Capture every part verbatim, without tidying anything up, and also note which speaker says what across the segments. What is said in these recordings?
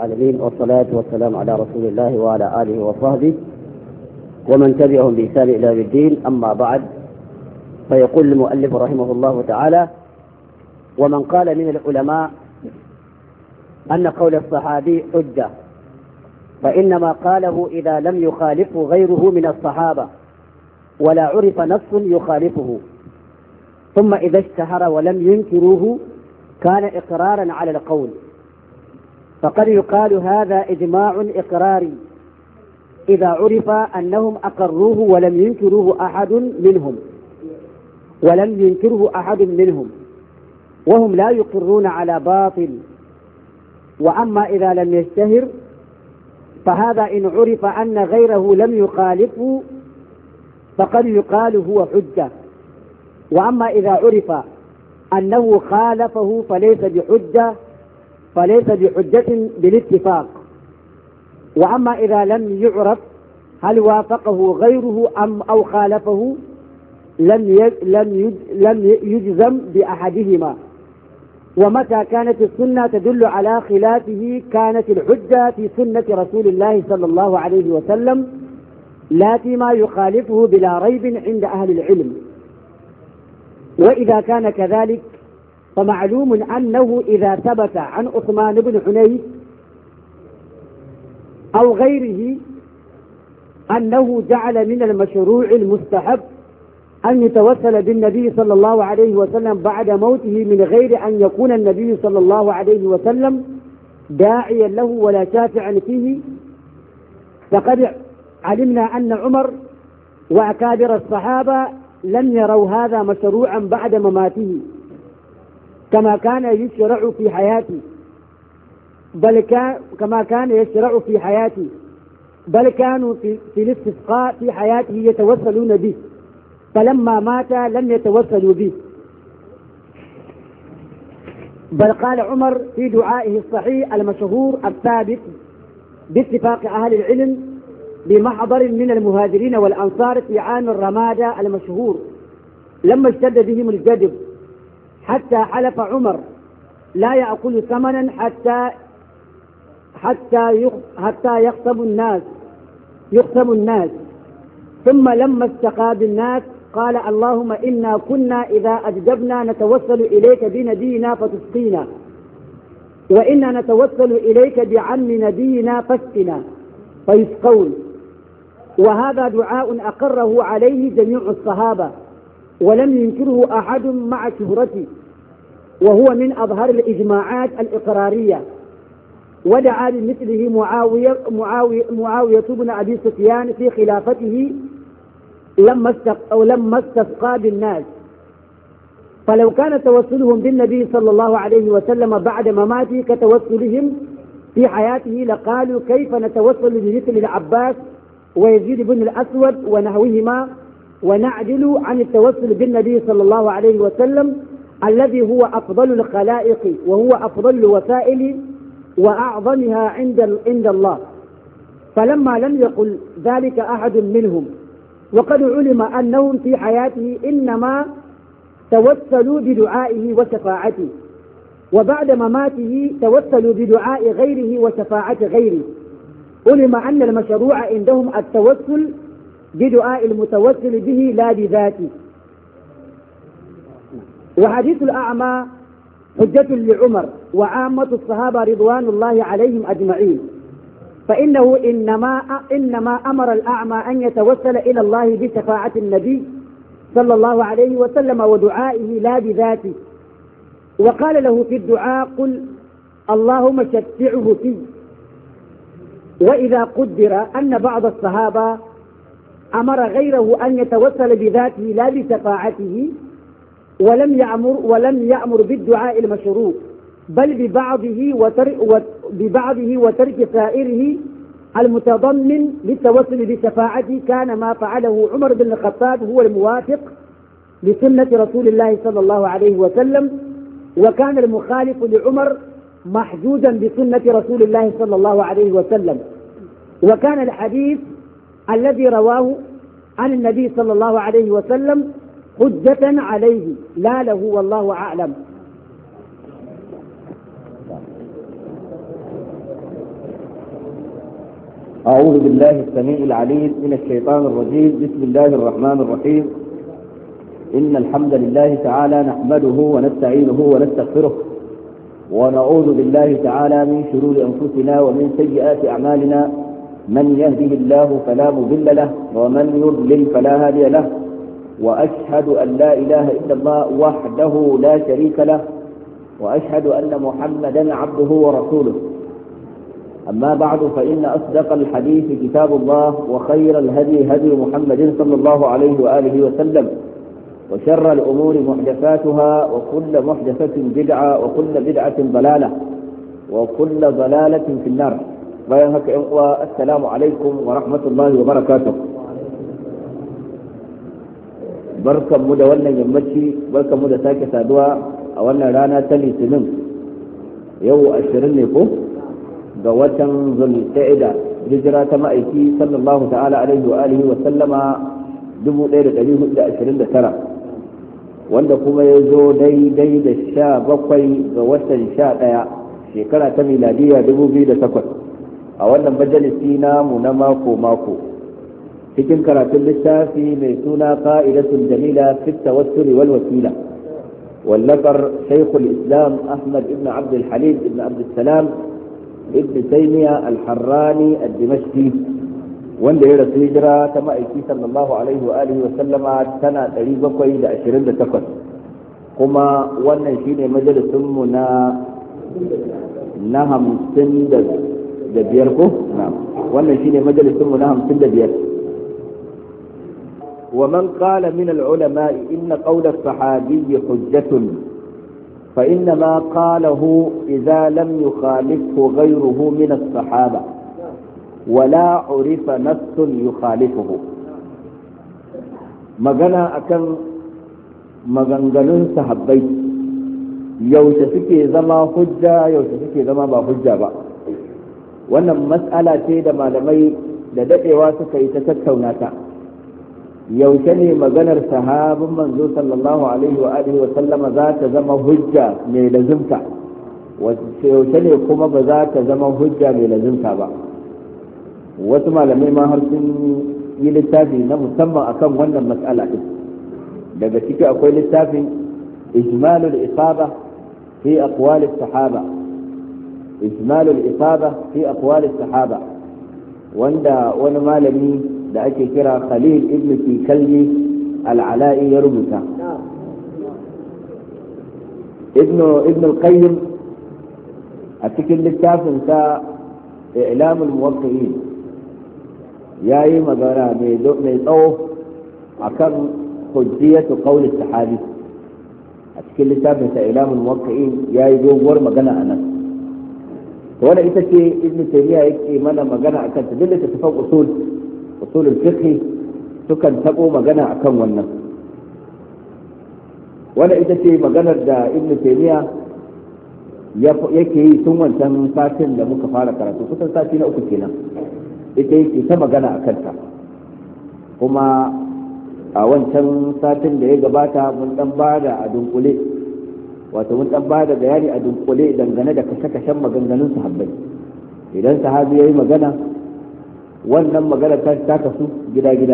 Speaker 1: العالمين، والصلاة والسلام على رسول الله وعلى آله وصحبه ومن تبعهم بإحسان إلى يوم الدين. أما بعد، فيقول المؤلف رحمه الله تعالى: ومن قال من العلماء أن قول الصحابي حجة فإنما قاله إذا لم يخالفه غيره من الصحابة ولا عرف نص يخالفه، ثم إذا اشتهر ولم ينكروه كان إقرارا على القول، فقد يقال هذا إجماع إقراري إذا عرف أنهم أقروه ولم ينكروه أحد منهم ولم ينكره أحد منهم وهم لا يقرون على باطل. وأما إذا لم يشتهر فهذا إن عرف أن غيره لم يخالفه فقد يقال هو حجة، وأما إذا عرف أنه خالفه فليس بحجة فليس بحجة بالاتفاق. وأما إذا لم يعرف هل وافقه غيره أم أو خالفه لم لم لم يجزم بأحدهما. ومتى كانت السنة تدل على خلافه كانت الحجة في سنة رسول الله صلى الله عليه وسلم لا فيما يخالفه بلا ريب عند أهل العلم. وإذا كان كذلك فمعلوم أنه إذا ثبت عن عثمان بن حنيف أو غيره أنه جعل من المشروع المستحب أن يتوسل بالنبي صلى الله عليه وسلم بعد موته من غير أن يكون النبي صلى الله عليه وسلم داعيا له ولا شافعا فيه، فقد علمنا أن عمر وأكابر الصحابة لم يروا هذا مشروعا بعد مماته كما كان يشرع في حياته بل كان كما كان يشرع في حياته بل كانوا في, في الاستسقاء في حياته يتوسلون به، فلما مات لم يتوسلوا به. بل قال عمر في دعائه الصحيح المشهور الثابت باتفاق أهل العلم بمحضر من المهاجرين والأنصار في عام الرمادة المشهور لما اشتد بهم الجدب حتى حلف عمر لا يأكل ثمنا حتى حتى حتى يخصب الناس يخصب الناس ثم لما استقى بالناس قال: اللهم إنا كنا إذا أجدبنا نتوسل إليك بنبينا فتسقينا، وإنا نتوسل إليك بعم نبينا فاسقنا فيسقون. وهذا دعاء أقره عليه جميع الصحابة ولم ينكره أحد مع شهرته، وهو من أظهر الإجماعات الإقرارية. ودعا بمثله معاوية, معاوية, معاوية بن أبي سفيان في خلافته لما أو لما استسقى بالناس. فلو كان توسلهم بالنبي صلى الله عليه وسلم بعد مماته كتوسلهم في حياته لقالوا: كيف نتوسل بمثل العباس ويزيد بن الأسود ونحوهما ونعدل عن التوسل بالنبي صلى الله عليه وسلم الذي هو أفضل الخلائق وهو أفضل الوسائل وأعظمها عند عند الله. فلما لم يقل ذلك أحد منهم وقد علم أنهم في حياته إنما توسلوا بدعائه وشفاعته، وبعد مماته توسلوا بدعاء غيره وشفاعة غيره، علم أن المشروع عندهم التوسل بدعاء المتوسل به لا بذاته. وحديث الأعمى حجة لعمر وعامة الصحابة رضوان الله عليهم أجمعين، فإنه إنما إنما أمر الأعمى أن يتوسل إلى الله بشفاعة النبي صلى الله عليه وسلم ودعائه لا بذاته، وقال له في الدعاء: قل اللهم شفعه فيه. وإذا قدر أن بعض الصحابة أمر غيره أن يتوسل بذاته لا بشفاعته ولم يأمر ولم يأمر بالدعاء المشروع بل ببعضه وترك ببعضه وترك سائره المتضمن للتوسل بشفاعته، كان ما فعله عمر بن الخطاب هو الموافق لسنة رسول الله صلى الله عليه وسلم، وكان المخالف لعمر محجوزا بسنة رسول الله صلى الله عليه وسلم. وكان الحديث الذي رواه عن النبي صلى الله عليه وسلم حجة عليه لا له، والله أعلم.
Speaker 2: أعوذ بالله السميع العليم من الشيطان الرجيم. بسم الله الرحمن الرحيم. إن الحمد لله تعالى نحمده ونستعينه ونستغفره ونعوذ بالله تعالى من شرور أنفسنا ومن سيئات أعمالنا. من يهده الله فلا مضل له ومن يضلل فلا هادي له، وأشهد أن لا إله إلا الله وحده لا شريك له، وأشهد أن محمدا عبده ورسوله. أما بعد، فإن أصدق الحديث كتاب الله، وخير الهدي هدي محمد صلى الله عليه وآله وسلم، وشر الأمور محدثاتها، وكل محدثة بدعة، وكل بدعة ضلالة، وكل ضلالة في النار. السلام عليكم ورحمة الله وبركاته. barkan mu da wannan yammaci, barkan mu da sake saduwa a wannan rana ta litinin. Yau ashirin ne ko ga watan zulqa'ida, hijira ta ma'aiki sallallahu ta'ala alaihi wa alihi wa sallama dubu ɗaya da ɗari hudu da ashirin da tara, wanda kuma ya zo daidai da sha bakwai ga watan sha ɗaya shekara ta miladiya dubu biyu da takwas, a wannan majalisi namu na mako mako cikin karatun littafi mai suna qa'idatun jamila fi tawassuli wal wasila, wallafar shaykhul islam ahmad ibn abd al-halim ibn abd salam ibn taymiya al-harrani al-dimashqi, wanda ya rasu hijira ta ma'aiki sallallahu alaihi wa alihi wa sallama tana ɗari bakwai da ashirin da takwas, kuma wannan shine majalisun mu na na hamsin da biyar ko na wannan shine majalisun mu na hamsin da biyar. ومن قال من العلماء إن قول الصحابي حجة فإنما قاله إذا لم يخالفه غيره من الصحابة ولا عرف نص يخالفه. مغنى أكن مغنغنون صحابي yaushe suke zama hujja, yaushe suke zama ba hujja ba. Wannan mas'ala ce da malamai da dadewa suka yi ta tattauna ta. Yaushe ne maganar sahabin manzo sallallahu alaihi wa alihi wa sallama za ta zama hujja mai lazimta, yaushe ne kuma ba za ta zama hujja mai lazimta ba. Wasu malamai ma har sun yi littafi na musamman akan wannan mas'ala din. Daga ciki akwai littafin ijmalul isaba fi aqwal as-sahaba ijmalul isaba fi aqwal as-sahaba, wanda wani malami da ake kira Khalil ibn Tikalli al-Ala'i ya rubuta. Ibn Ibn al-Qayyim a cikin littafin sa I'lamul Muwaqqi'in yayi magana mai tsawo akan hujjiyatu qawli sahabi. A cikin littafin sa I'lamul Muwaqqi'in yayi doguwar magana anan. Wannan ita ce Ibn Taymiyyah yake mana magana akan ta, dole ta tafi usul usulul fiqh sukan tabo magana akan wannan. Wannan ita ce maganar da Ibn Taymiyyah yake yi tun wancan satin da muka fara karatu, kusan sati na uku kenan ita yake ta magana akan ta. Kuma a wancan satin da ya gabata mun dan bada a dunkule, wato mun dan bada bayani a dunkule dangane da kashe-kashen maganganun sahabbai. Idan sahabi yayi magana, wannan magana ta kasu gida-gida.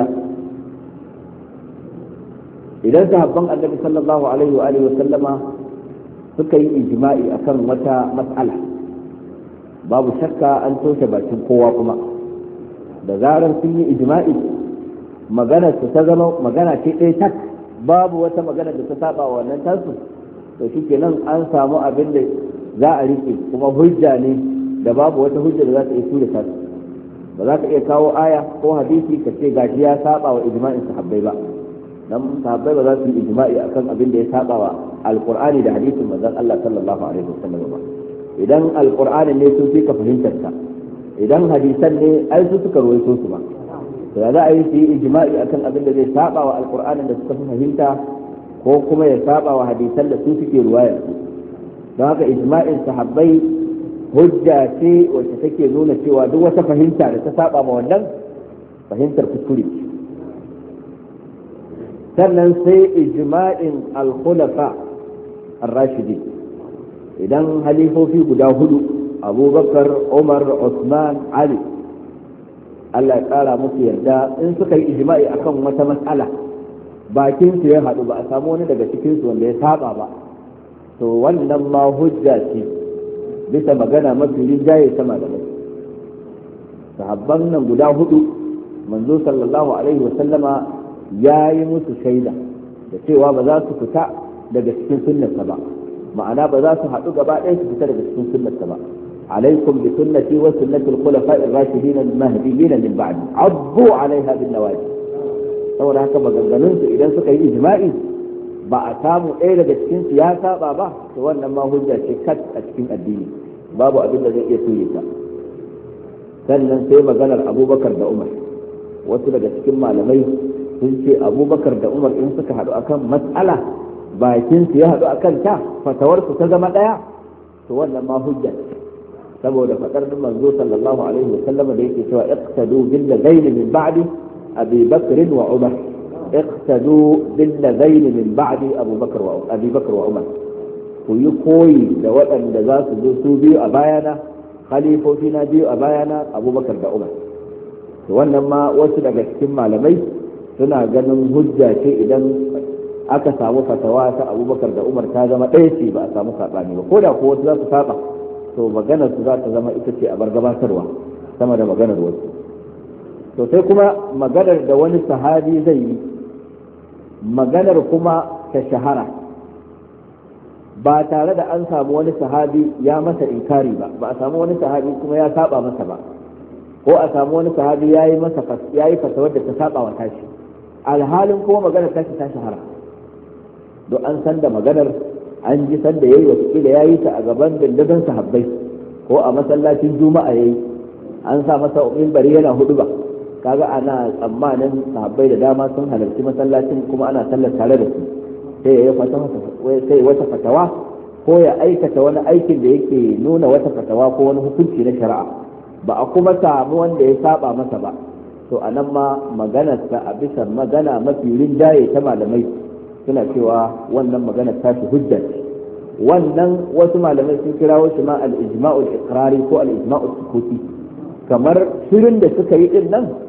Speaker 2: Idan sahabban annabi sallallahu alaihi wa alihi wa sallama suka yi ijma'i akan wata mas'ala, babu shakka an toshe bakin kowa. Kuma da zarar sun yi ijma'i, magana su ta zama magana ce ɗaya tak, babu wata magana da ta saba wa wannan tasu, to shikenan an samu abin da za a rike, kuma hujja ne da babu wata hujja da za ta iya tura tasu. Ba za ka iya kawo aya ko hadisi ka ce gashi ya saba wa ijma'in sahabbai ba, dan sahabbai ba za su yi ijma'i akan abin da ya saba wa alqur'ani da hadisin manzon Allah sallallahu alaihi wasallam ba. Idan alqur'ani ne sun fi ka fahimtar ta, idan hadisan ne ai su suka rawaito su ba, to za a yi su yi ijma'i akan abin da zai saba wa alqur'ani da suka fi fahimta, ko kuma ya saba wa hadisan da su suke ruwaya. Don haka ijma'in sahabbai hujja ce wacce take nuna cewa duk wata fahimta da ta saba ma wannan fahimtar kuskure. Sannan sai ijma'in al-khulafa ar-rashidi, idan halifofi guda hudu Abubakar, Umar, Usman, Ali Allah ya kara musu yarda in suka yi ijma'i akan wata mas'ala bakin su ya haɗu ba a samu wani daga cikin su wanda ya saba ba to wannan ma hujja ce bisa magana mafi rinjaye sama da mai sahabban nan guda hudu manzo sallallahu alaihi wa sallama ya yi musu shaida da cewa ba za su fita daga cikin sunnarsa ba ma'ana ba za su haɗu gaba ɗaya su fita daga cikin sunnarsa ba عليكم بسنتي وسنة الخلفاء الراشدين المهديين من بعد عضوا عليها بالنواجذ saboda haka maganganun su idan suka yi ijma'i ba a samu ɗaya daga cikin su ya saba ba to wannan ma hujja ce kat a cikin addini babu abin da zai iya tuye ta sannan sai maganar Abubakar da Umar wasu daga cikin malamai sun ce Abubakar da Umar in suka haɗu akan mas'ala bakin su ya haɗu akan ta fatawar su ta zama ɗaya to wannan ma hujja saboda fadar manzo sallallahu alaihi wa sallam da yake cewa iqtadu bil ladayn min ba'di abi bakr wa umar iqtadu bil ladayn min ba'di abu bakr wa abi bakr wa umar ku yi koyi da waɗanda za su zo su biyu a bayana khalifofi na biyu a bayana abubakar da umar to wannan ma wasu daga cikin malamai suna ganin hujja ce idan aka samu fatawa ta abubakar da umar ta zama ɗaya ce ba a samu saɓani ba ko da ko wasu za su saba to maganar su za ta zama ita ce a bar gabatarwa sama da maganar wasu to sai kuma maganar da wani sahabi zai yi maganar kuma ta shahara ba tare da an samu wani sahabi ya masa inkari ba ba a samu wani sahabi kuma ya saba masa ba ko a samu wani sahabi ya yi masa ya yi fatawar da ta saba wa tashi alhalin kuma maganar tashi ta shahara don an san da maganar an ji sanda yayi wataƙila ya yi ta a gaban dandazon sahabbai ko a masallacin juma'a yayi an sa masa minbari yana hudu ba kaga ana tsammanin sahabbai da dama sun halarci masallacin kuma ana sallar tare da su sai ya yi sai wata fatawa ko ya aikata wani aikin da yake nuna wata fatawa ko wani hukunci na shari'a ba a kuma samu wanda ya saba masa ba to anan ma maganarsa a bisa magana mafi rinjaye ta malamai suna cewa wannan magana ta shi hujja wannan wasu malamai sun kirawo shi ma al-ijma'ul iqrari ko al-ijma'ul sukuti kamar shirin da suka yi din nan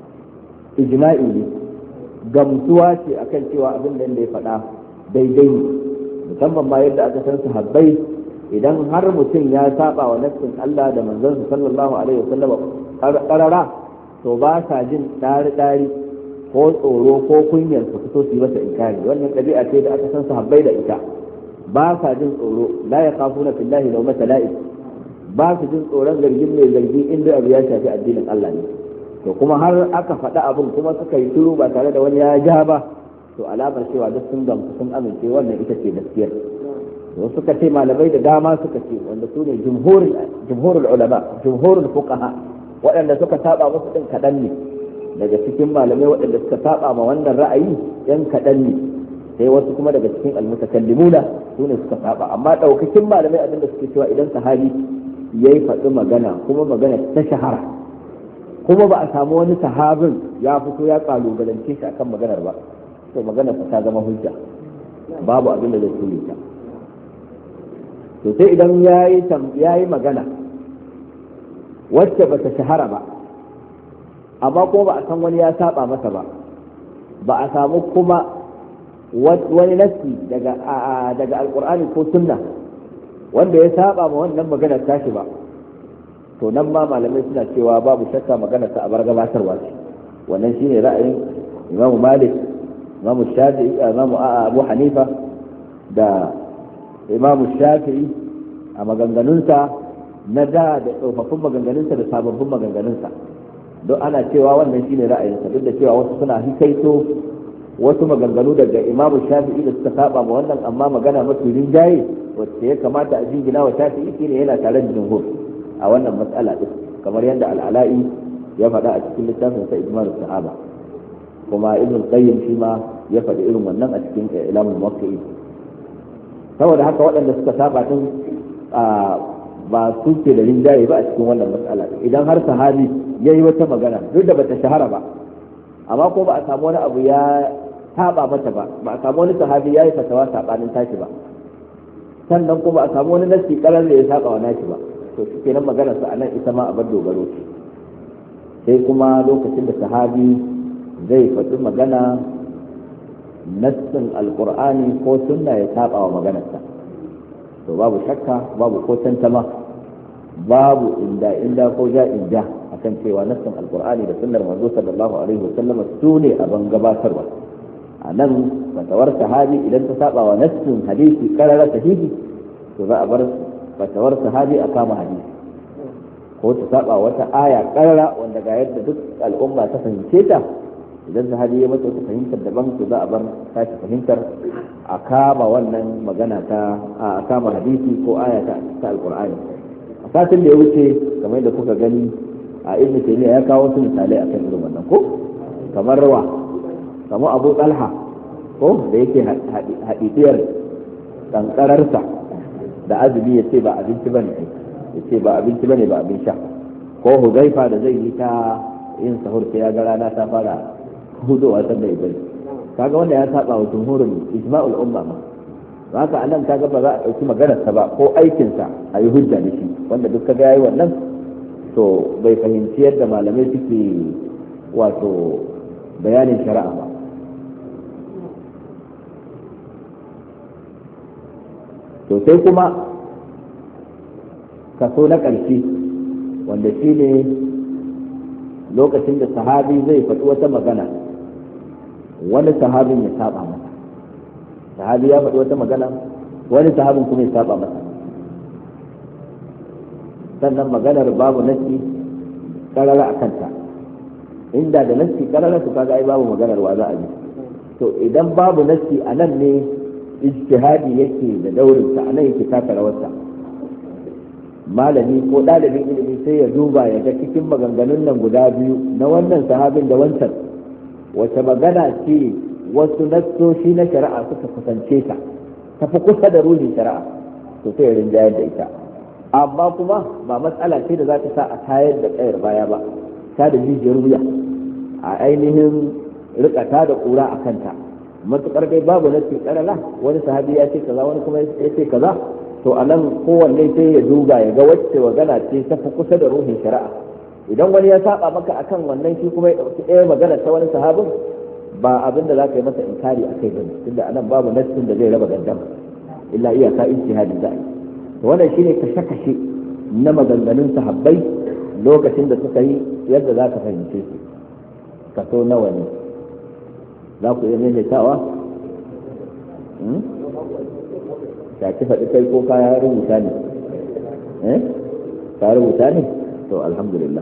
Speaker 2: ijma'i ne gamsuwa ce akan cewa abin da ya faɗa daidai ne musamman ma yadda aka san sahabbai idan har mutum ya saba wa nassin Allah da manzon sallallahu alaihi wasallam qarara to ba sa jin dari dari ko tsoro ko kunyar su fito su yi masa inkari wannan ɗabi'a ce da aka san sahabbai da ita ba sa jin tsoro la yakhafuna fillahi lawmata la'ib ba su jin tsoron zargin mai zargi inda abu ya shafi addinin Allah ne to kuma har aka faɗa abin kuma suka yi shiru ba tare da wani ya ja ba to alamar cewa duk sun gamsu sun amince wannan ita ce gaskiyar to suka ce malamai da dama suka ce wanda su ne jumhurul jumhurul ulama jumhurul fuqaha waɗanda suka saba musu din kaɗan ne daga cikin malamai waɗanda suka saba ma wannan ra'ayi yan kaɗan ne sai wasu kuma daga cikin almutakallimuna su ne suka saba amma ɗaukakin malamai abin da suke cewa idan sahabi ya yi faɗi magana kuma magana ta shahara kuma ba a samu wani sahabin ya fito ya kalubalance shi akan maganar ba to maganar ta zama hujja babu abin da zai tule ta to sai idan ya yi magana wacce ba ta shahara ba amma ko ba a san wani ya saba masa ba ba a samu kuma wani nassi daga daga alqur'ani ko sunna wanda ya saba ma wannan maganar tashi ba to nan ma malamai suna cewa babu shakka maganar ta abar gabatarwa ce wannan shine ra'ayin Imam Malik Imam Shafi'i Imam Abu Hanifa da Imam Shafi'i a maganganunsa na da da tsofaffin maganganunsa da sababbin maganganunsa don ana cewa wannan shine ra'ayinsa duk da cewa wasu suna hikaito wasu maganganu daga imamu shafi'i da suka saba ma wannan amma magana mafi rinjaye wacce ya kamata a jingina wa shafi'i shine yana tare da jumhur a wannan matsala din kamar yadda al'ala'i ya faɗa a cikin littafin sa ijma'ul sahaba kuma ibn qayyim shi ma ya faɗi irin wannan a cikin ilamul muwaqqi'in saboda haka waɗanda suka saba din ba su ke da rinjaye ba a cikin wannan matsala idan har sahabi yayi wata magana duk da bata shahara ba amma ko ba a samu wani abu ya saba mata ba ba a samu wani sahabi yayi fatawa sabanin tashi ba sannan kuma a samu wani nasi karar da ya saba wa nashi ba to shi kenan maganar sa anan ita ma a bar dogaro ce sai kuma lokacin da sahabi zai faɗi magana nassin alkur'ani ko sunna ya saba wa maganarsa, to babu shakka babu ko tantama babu inda inda ko ja inja akan cewa nassin alkur'ani da sunnar manzo sallallahu alaihi wasallam su ne abin gabatarwa. a nan fatawar sahabi idan ta saba wa nassin hadisi karara sahihi to za a bar fatawar sahabi a kama hadisi, ko ta saba wata aya karara wanda ga yadda duk al'umma ta fahimce ta, idan sahabi ya mata wata fahimtar daban to za a bar tashi fahimtar a kama wannan magana ta a kama hadisi ko aya ta ta alqur'ani. A satin da ya wuce kamar da kuka gani a ibnu taymiya ya kawo wasu misalai akan irin wannan, ko kamar rawa kamar abu talha ko da yake hadidiyar kankararsa da azumi ya ce ba abinci bane ya ce ba abinci bane ba abin sha, ko huzaifa da zai yi ta yin sahur sai ya ga rana ta fara hudowa san da ibari, kaga wanda ya saba wa jumhurin ijma'ul umma ma haka anan kaga ba za a dauki maganar sa ba ko aikin sa a yi hujja da shi, wanda duk kaga yayi wannan to bai fahimci yadda malamai suke wato bayanin shari'a ba. to sai kuma kaso na ƙarshe wanda shi ne lokacin da sahabi zai faɗi wata magana wani sahabin ya saba masa, sahabi ya faɗi wata magana wani sahabin kuma ya saba masa, sannan maganar babu nasi karara a kanta, inda da nasi karara su kaga ai babu maganar wa za a ji. to idan babu nasi a nan ne ijtihadi yake da daurinsa, a nan yake taka rawarsa. malami ko ɗalibin ilimi sai ya duba ya ga cikin maganganun nan guda biyu na wannan sahabin da wancan wace magana ce wasu nassoshi na shari'a suka kusance ta tafi kusa da ruhin shari'a, to sai ya rinjayar da ita. amma kuma ba matsala ce da za ta sa a tayar da tsayar baya ba, ta da jijiyar wuya a ainihin rikata da kura a kanta, matukar dai babu nassi karala wani sahabi ya ce kaza wani kuma ya ce kaza, to a nan kowanne sai ya duba ya ga wacce magana ce ta fi kusa da ruhin shari'a. idan wani ya saba maka akan wannan shi kuma ya dauki ɗaya magana ta wani sahabin, ba abin da za ka yi masa inkari a kai bane, tunda a nan babu nassin da zai raba gandama illa iyaka ijtihadi za'i. to wannan shine kashe-kashe na maganganun sahabbai lokacin da suka yi yadda za ka fahimce su. kaso nawa ne za ku iya maimaitawa? ka ci faɗi kai ko ka rubuta ne? eh ka rubuta ne? to alhamdulillah.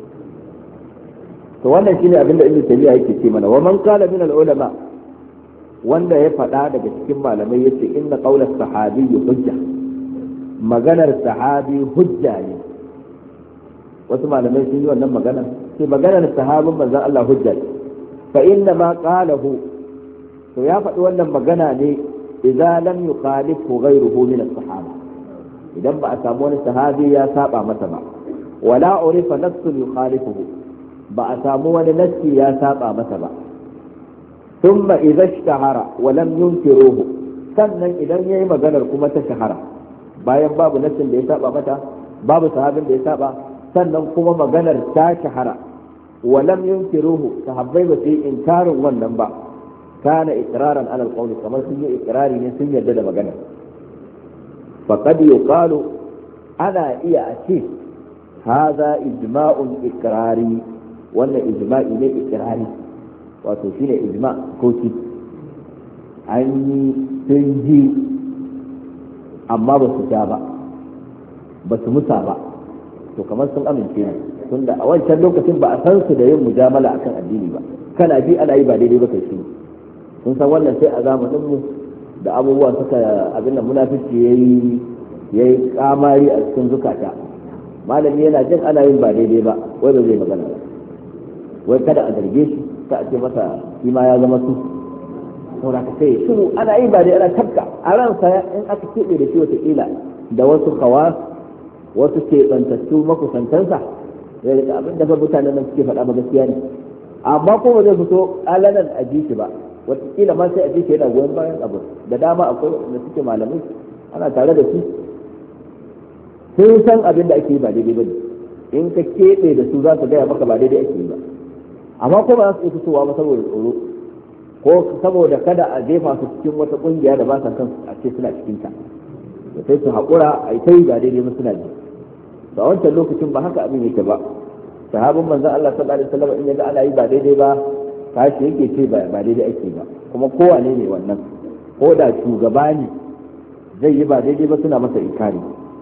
Speaker 2: to wannan shine abinda ibnu taymiya yake ce mana, wa man qala min al ulama, wanda ya faɗa daga cikin malamai yace inna qawla sahabi hujja, maganar sahabi hujja ne. wasu malamai sun yi wannan magana, sai maganar sahabin manzon Allah hujja ne. fa inna ma qalahu, to ya faɗi wannan magana ne idza lam yukhalifu ghayruhu min as-sahaba, idan ba a samu wani sahabi ya saba masa ba, wala urifa nassun yukhalifuhu, ba a samu wani nassi ya saba masa ba. thumma idza ishtahara wa lam yunkiruhu, sannan idan yayi maganar kuma ta shahara bayan babu nassin da ya saba mata, babu sahabin da ya saba, sannan kuma maganar ta shahara wa lam yunkiruhu, sahabbai ba su yi inkarin wannan ba, kana iqraran ala alqawli, kamar sun yi iqrari ne sun yarda da magana. faqad yuqalu, ana iya a ce hadha ijma'un iqrari, wannan ijma'i ne iqrari, wato shine ijma' ko ci an yi sun ji amma ba su ja ba ba su musa ba, to kamar sun amince ne, tunda a wancan lokacin ba a san su da yin mujamala akan addini ba, kana bi ana yi ba daidai ba kai shi. sun san wannan sai a zamanin mu da abubuwa suka abin da munafici yayi yayi kamari a cikin zukata, malami yana jin ana yin ba daidai ba wai ba zai magana ba, wai kada a zarge shi, ka a ce masa shi ma ya zama su, saboda ka sai shi ana yi ba daidai, ana tabka a ransa in aka keɓe da shi wataƙila da wasu kawas wasu keɓantattu makusantansa, ya rika abin da mutanen nan suke faɗa ba gaskiya ne, amma ko ba zai fito alanan a ji shi ba, wataƙila ma sai a ji shi yana goyon bayan abu. da dama akwai da suke malamai ana tare da su sun san abin da ake yi ba daidai ba ne, in ka keɓe da su za su gaya maka ba daidai ake yi ba, amma ko ba za su iya fitowa ba saboda tsoro ko saboda kada a jefa su cikin wata kungiya da ba sa kan a ce suna cikin ta, da sai su haƙura a yi ta yi ba daidai ba suna ji. a wancan lokacin ba haka abin yake ba, sahabin manzon Allah sallallahu alaihi wasallam in yaga ana yi ba daidai ba tashi yake ce ba daidai ake ba, kuma kowane ne wannan, ko da shugaba ne zai yi ba daidai ba suna masa inkari.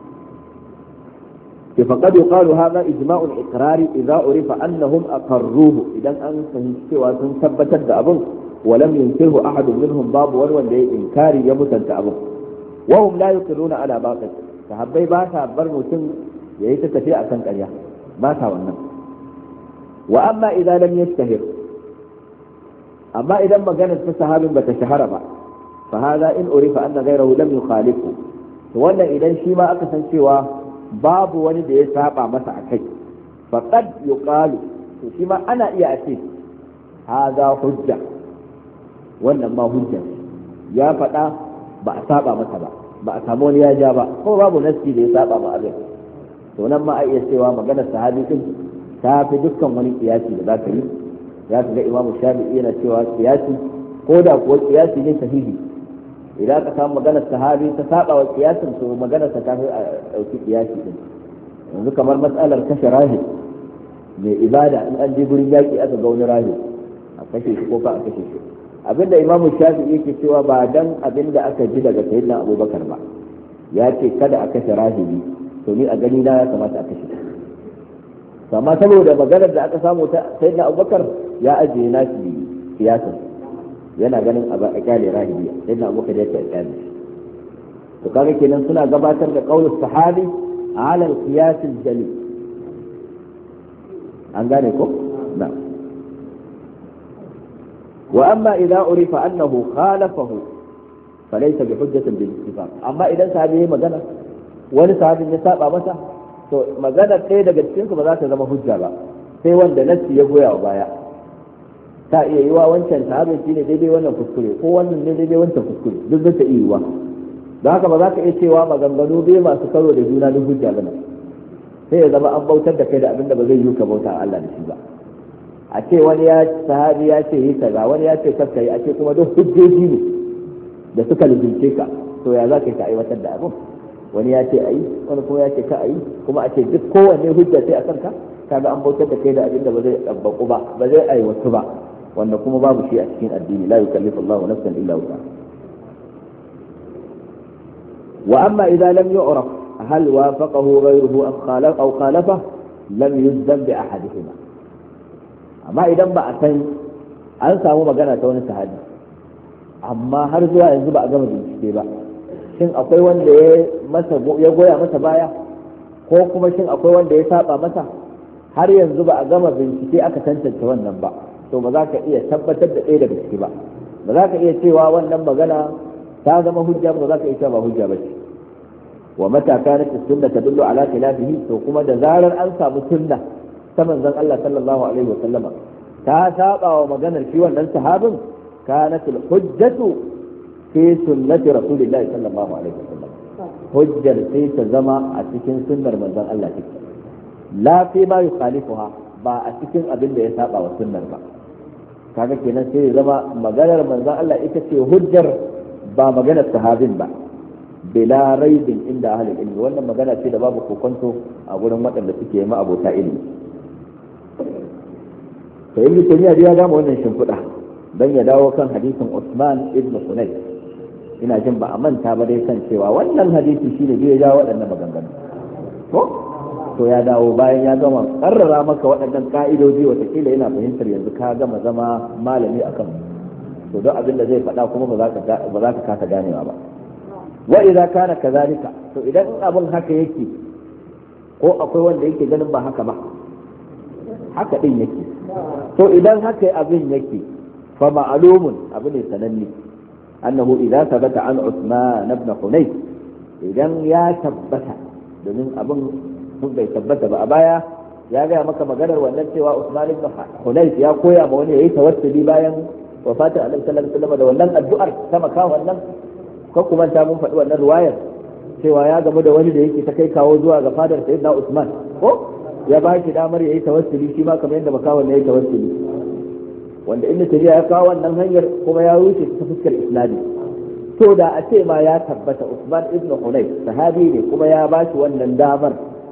Speaker 2: فقد يقال هذا إجماع الإقرار إذا عرف أنهم أقروه إذا أن سوى ثبتت أبوه ولم ينكره أحد منهم باب ولون لي إنكاري يمتن أبوه وهم لا يقرون على باطل فهبي باسا برمتن يتتفيع سنكريا باسا والنم. وأما إذا لم يشتهر أما إذا ما كانت في الصحاب بتشهر بعد فهذا إن عرف أن غيره لم يخالفه وأن إذا شيما أكسن سوى babu wani da ya saba masa a kai faqad yuqalu to shi ma ana iya ce haza hujja, wannan ma hujja ya faɗa ba a saba masa ba, ba a samu wani ya ja ba, ko babu nasi da ya saba ma abin, to nan ma a iya cewa maganar sahabi din ta fi dukkan wani kiyasi da za ka yi. Ya ga imamu shafi'i yana cewa kiyasi ko da kuwa kiyasi ne sahihi, idan ka samu maganar sahabi ta saba wa kiyasin to maganar ta tafi a dauki kiyasi din. Yanzu kamar matsalar kashe rahib mai ibada, in an je gurin yaki aka ga wani rahib a kashe shi ko ka a kashe shi, abinda Imam Shafi'i yake cewa ba dan abinda aka ji daga Sayyidina Abubakar ba, ya ce kada a kashe rahibi, to ni a gani na ya kamata a kashe shi, amma saboda maganar da aka samu ta Sayyidina Abubakar ya ajiye nashi kiyasin, yana ganin a kyale rahibiya sai na abokan da yake kyale. to kaga kenan suna gabatar da qaulus sahabi ala al-qiyas al-jali, an gane ko na. wa amma idza urifa annahu khalafahu falaysa bi hujjatin bil ittifaq, amma idan sahabi yayi magana wani sahabin ya saba masa to magana ɗaya daga cikin su ba za ta zama hujja ba sai wanda nassi ya goya wa baya. ta iya yiwa wancan sahabin shine daidai wannan kuskure ko wannan ne daidai wancan kuskure, duk zai ta iya yiwa. don haka ba za ka iya cewa maganganu bai masu karo da juna duk hujja bane, sai ya zama an bautar da kai da abin da ba zai yi ka bauta a Allah da shi ba. a ce wani ya sahabi ya ce yi kaza, wani ya ce kafka yi, a ce kuma duk hujjoji ne da suka lubince ka, to ya za ka yi ka aiwatar da abin? wani ya ce ayi, wani kuma ya ce ka ayi, kuma a ce duk kowanne hujja sai a kanka, kaga an bautar da kai da abin da ba zai dabbaku ba, ba zai aiwatu ba, wanda kuma babu shi a cikin addini. la yukallifu Allahu nafsan illa wusaha. wa amma idza lam yu'raf hal wafaqahu ghayruhu am khalafa aw khalafa lam yuzdam bi ahadihima, amma idan ba a san an samu magana ta wani sahabi amma har zuwa yanzu ba a gama bincike ba, shin akwai wanda ya masa ya goya masa baya ko kuma shin akwai wanda ya saba masa, har yanzu ba a gama bincike aka tantance wannan ba, to ba za ka iya tabbatar da ɗaya daga ciki ba, ba za ka iya cewa wannan magana ta zama hujja ba, za ka iya cewa ba hujja ba ce. wa mata kanat as-sunnah tadullu ala khilafihi, to kuma da zarar an samu sunna ta manzon Allah sallallahu alaihi wa sallama ta saba wa maganar shi wannan sahabin, kanat al-hujjatu fi sunnati rasulillahi sallallahu alaihi wa sallam, hujjar sai ta zama a cikin sunnar manzon Allah take, la fi ma yukhalifuha, ba a cikin abin da ya saba wa sunnar ba. kaga kenan sai ya zama maganar manzon Allah ita ce hujjar ba maganar sahabin ba, bila raibin inda ahli ilmi. wannan magana ce da babu kokonto a gurin waɗanda suke ma abota ilimi. to ibn Taymiyyah ya gama wannan shimfiɗa dan ya dawo kan hadisin Usman ibn Hunayf. ina jin ba a manta ba dai kan cewa wannan hadisi shine da ya jawo waɗannan maganganu. to to ya dawo bayan ya gama karrara maka waɗannan ka'idoji, watakila yana fahimtar yanzu ka gama zama malami akan to don abin da zai faɗa kuma ba za ka kasa ganewa ba. wa idza kana kazalika, to idan abin haka yake ko akwai wanda yake ganin ba haka ba, haka din yake, to idan haka abin yake fa ma'lumun abu ne sananne annahu idza thabata an Uthman ibn Hunayf, idan ya tabbata, domin abin sun bai tabbata ba a baya ya gaya maka maganar wannan cewa Usman ibn Hunayf ya koya ma wani yayi tawassuli bayan wafatin Annabi sallallahu alaihi wasallam da wannan addu'ar ta maka wannan, ko kuma ta mun faɗi wannan riwayar cewa ya gamu da wani da yake ta kai kawo zuwa ga fadar Sayyidina Usman, ko ya ba shi damar ya yi tawassuli shi ma kamar yadda makawon ya yi tawassuli, wanda Ibn Taymiyyah ya kawo wannan hanyar kuma ya rushe ta fuskar islami. to da a ce ma ya tabbata Usman ibn Hunayf sahabi ne kuma ya ba shi wannan damar,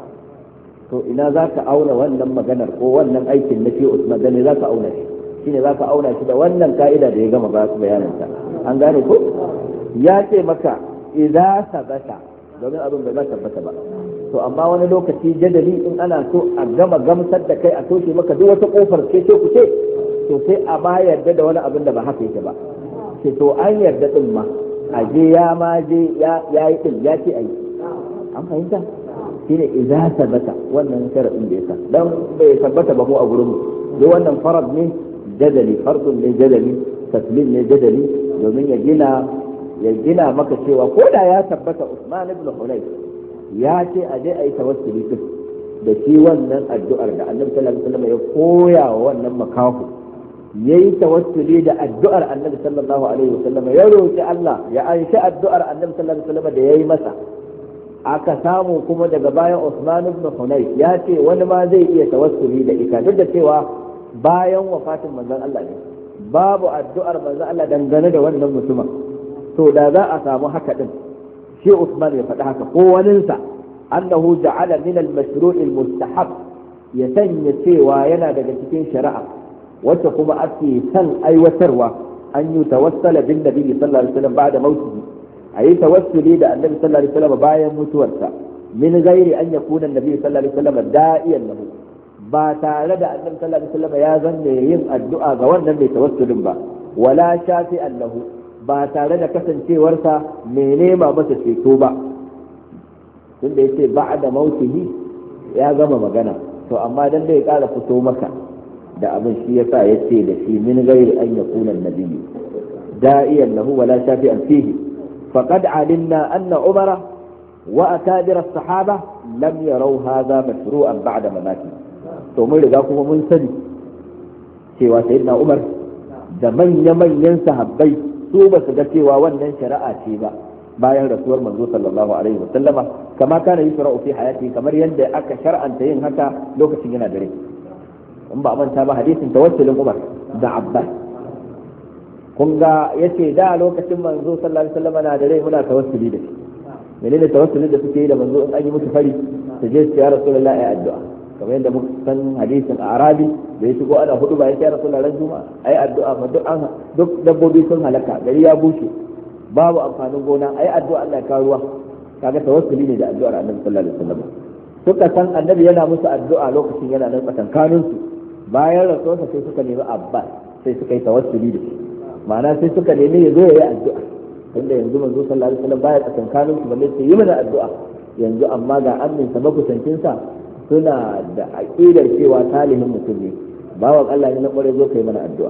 Speaker 2: to ina za ka auna wannan maganar ko wannan aikin na shi Usman da ne za ka auna shi? shine za ka auna shi da wannan ka'ida da ya gama ba su bayananta. An gane ko? Ya ce maka idza sabata, domin abin bai ba tabbata ba. To amma wani lokaci jadali in ana so a gama gamsar da kai a toshe maka duk wata kofar ce ce ku ce, to sai a ba yarda da wani abin da ba haka yake ba. Ce to an yarda din ma a je ya ma je ya yi din ya ce ai. An fahimta? Shine idza sabata, wannan sharadin da yasa dan bai tabbata ba mu a gurin mu. Duk wannan farad ne jadali, fardun ne jadali, taslim ne jadali, domin ya gina ya gina maka cewa ko da ya tabbata Usman ibn Hunayf ya ce a je a yi tawassuli din da shi wannan addu'ar da Annabi sallallahu alaihi wasallam ya koya wa wannan makafu, yayi tawassuli da addu'ar Annabi sallallahu alaihi wasallam, ya roki Allah ya anshi addu'ar Annabi sallallahu alaihi wasallam da yayi masa. Aka samu kuma daga bayan Usman ibn Hunayf ya ce wani ma zai iya tawassuli da ita, duk da cewa bayan wafatin manzon Allah ne babu addu'ar manzon Allah dangane da wannan mutumin. To da za a samu haka din, shi Usman ya faɗi haka ko waninsa, annahu ja'ala min al-mashru' al-mustahab, ya sanya cewa yana daga cikin shari'a wacce kuma ake san aiwatarwa, an yi tawassala bin nabi sallallahu alaihi wasallam ba'da mautihi, ayi tawassuli da annabi sallallahu alaihi wasallam bayan mutuwarsa, min ghairi an yakuna annabi sallallahu alaihi wasallam da'iyan lahu, ba tare da annabi sallallahu alaihi wasallam ya zanne yin addu'a ga wannan mai tawassulin ba, wala shafi'an lahu, ba tare da kasancewarsa mai nema masa ceto ba. Tunda yace ba'da mautihi ya gama magana, to amma dan da ya kara fito maka da abin shi yasa yace da shi min ghairi an yakuna an-nabiyyu da'iyan lahu wala shafi'an fihi, faqad alimna anna umara wa akabir as-sahaba lam yaraw hadha mashru'an ba'da mamati. To mun riga kuma mun sani cewa sayyidina Umar da manya-manyan sahabbai su ba su ga cewa wannan shari'a ce ba bayan rasuwar manzo sallallahu alaihi wa sallama, kama kana yusra'u fi hayati, kamar yadda aka shar'anta yin haka lokacin yana dare. In ba manta ba hadisin tawassulin Umar da Abbas, kun ga yace da lokacin manzo sallallahu alaihi wa sallama na dare muna tawassuli da shi. Menene tawassuli da suke yi da manzo in an yi musu fari su je su ya rasulullahi ai addu'a, kamar yadda muka san hadisin a Arabi da ya shigo ana hudu bayan ya rasulullahi ran juma'a ai addu'a fa duk an duk dabbobi sun halaka, gari ya bushe, babu amfanin gona, ai addu'a Allah ya kawo ruwa. Kaga tawassuli ne da addu'ar Annabi sallallahu alaihi wasallam. Suka san Annabi yana musu addu'a lokacin yana nan tsakankanin su, bayan rasuwarsa sai suka nemi Abbas, sai suka yi tawassuli da shi, ma'ana sai suka nemi ya zo ya yi addu'a, tunda yanzu manzo sallallahu alaihi wasallam baya tsakankanin su balle sai yi mana addu'a yanzu, amma ga aminsa makusancin sa suna da aqidar cewa salihin mutum ne, bawan Allah ne na kware, zo kai mana addu'a.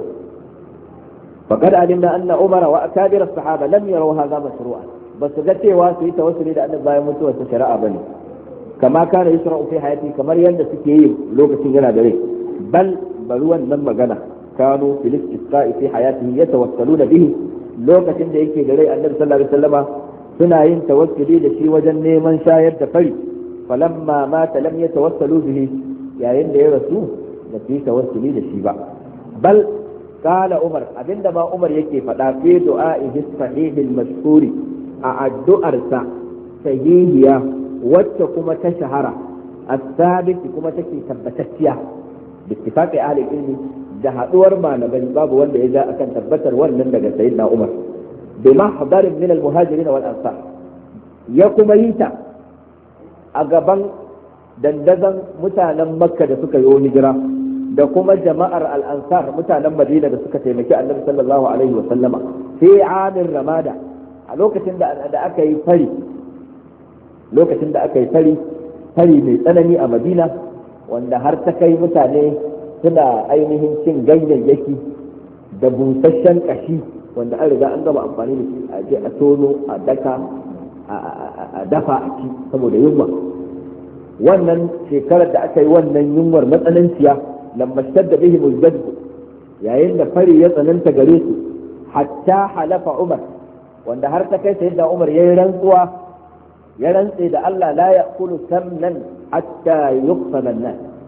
Speaker 2: faqad alimna anna umara wa akabir as-sahaba lam yaraw hadha mashru'an, basu ga cewa su yi tawassuli da annabi bayan mutuwar sa shari'a bane, kama kana yusra'u fi hayati, kamar yadda suke yi lokacin yana da rai. Bal bari wannan magana, kanu fil istisqa'i fi hayatihi yatawassaluna bihi, lokacin da yake da rai annabi sallallahu alaihi wasallama suna yin tawassuli da shi wajen neman shayar da fari. falamma mata lam yatawassalu bihi, yayin da ya rasu da su yi tawassuli da shi ba. Bal qala Umar, abinda ma Umar yake faɗa fi du'a'ihi sahih al-mashhuri, a addu'arsa sahihiya wacce kuma ta shahara, as-sabit kuma take tabbatacciya bi ittifaqi ahli ilmi, da haduwar malamai babu wanda ya ga akan tabbatar wannan daga sayyidina Umar, bi mahdarin min al-muhajirin wal ansar, ya kuma yi ta a gaban dandazon mutanen Makka da suka yi hijira da kuma jama'ar al-ansar mutanen Madina da suka taimaki Annabi sallallahu alaihi wa sallama fi amir ramada, a lokacin da aka yi fari lokacin da aka yi fari fari mai tsanani a Madina, wanda har ta kai mutane suna ainihin cin ganyayyaki da busasshen kashi wanda an riga an gama amfani da shi, a je a tono a daka a dafa a ci saboda yunwa. Wannan shekarar da aka yi wannan yunwar matsananciya, lamma shadda bihi muljad, yayin da fari ya tsananta gare su, hatta halafa Umar, wanda har ta kai sayyidina Umar yayi rantsuwa, ya rantse da Allah la ya'kulu samnan hatta yuqsama an-nas,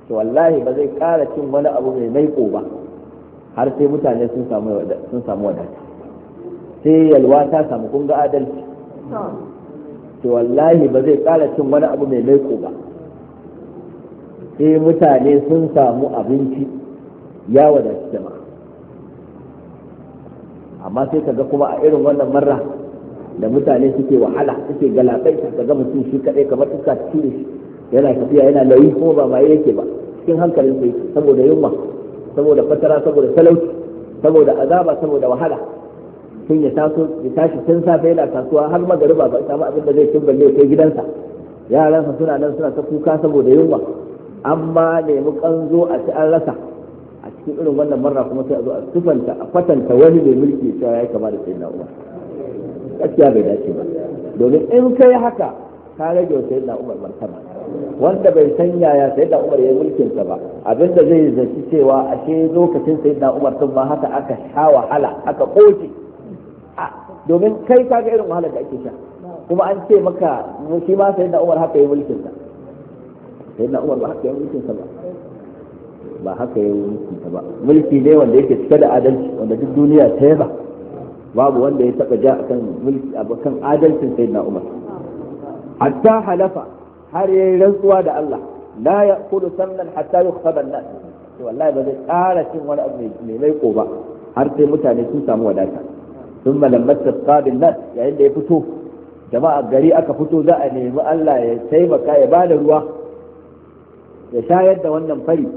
Speaker 2: to wallahi ba zai ƙara cin wani abu mai maiko ba har sai mutane sun samu sun samu wadata sai yalwa ta samu kun ga adalci to wallahi ba zai ƙara cin wani abu mai maiko ba sai mutane sun samu abinci ya wadaci jama'a. Amma sai kaga kuma a irin wannan marra da mutane suke wahala suke galabai ka ga mutum shi kadai kamar iska ta cire shi yana tafiya yana lauyi ko ba ma yake ba cikin hankalin sai saboda yunwa saboda fatara saboda talauci saboda azaba saboda wahala tun ya taso ya tashi tun safe yana kasuwa har magariba ba samu abin da zai cin balle kai gidansa yaransa suna nan suna ta kuka saboda yunwa amma nemi kanzo a ci an rasa a cikin irin wannan marra kuma sai a zo a sufanta a kwatanta wani mai mulki cewa ya kama da sayyidina Umar gaskiya bai dace ba domin in kai haka ka rage wa sayyidina Umar martaba wanda bai san yaya sayyidina Umar ya mulkin sa ba abinda zai zaci cewa ashe lokacin sayyidina Umar tun ma haka aka sha wahala aka koce domin kai kaga irin wahalar da ake sha kuma an ce maka shi ma sayyidina Umar haka ya mulkin sa sayyidina Umar ba haka ya mulkin sa ba ba haka ya mulki ta ba mulki ne wanda yake cike da adalci wanda duk duniya ta yaba babu wanda ya taba ja akan mulki akan adalcin sayyidina Umar hatta halafa har yayi rantsuwa da Allah la yaqulu samnan hatta yukhsaba an-nas to wallahi ba zai ƙara cin wani abu mai mai ko ba har sai mutane sun samu wadata thumma lamma tasqabil nas yayin da ya fito jama'a gari aka fito za a nemi Allah ya taimaka ya bada ruwa ya shayar da wannan fari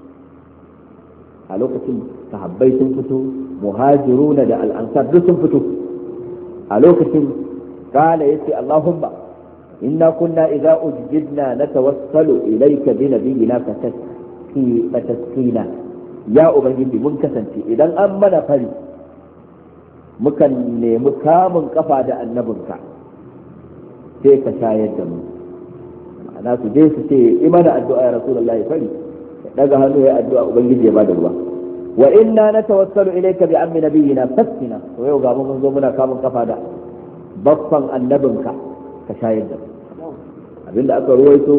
Speaker 2: a lokacin sahabbai sun fito muhajiruna da al'ansar duk sun fito a lokacin kala yace Allahumma inna kunna idza ujjidna natawassalu ilayka bi nabiyyina fataski fataskina ya ubangiji mun kasance idan an mana fari mukan nemi kamun kafa da annabinka sai ka shayar da mu ma'ana su je su ce imana addu'a ya rasulullahi fari daga hannu ya addu'a ubangiji ya bada ruwa wa inna natawassalu ilayka bi ammi nabiyyina fasqina to yau ga mun zo muna kamun kafa da baffan annabinka ka shayar da abinda aka ruwaito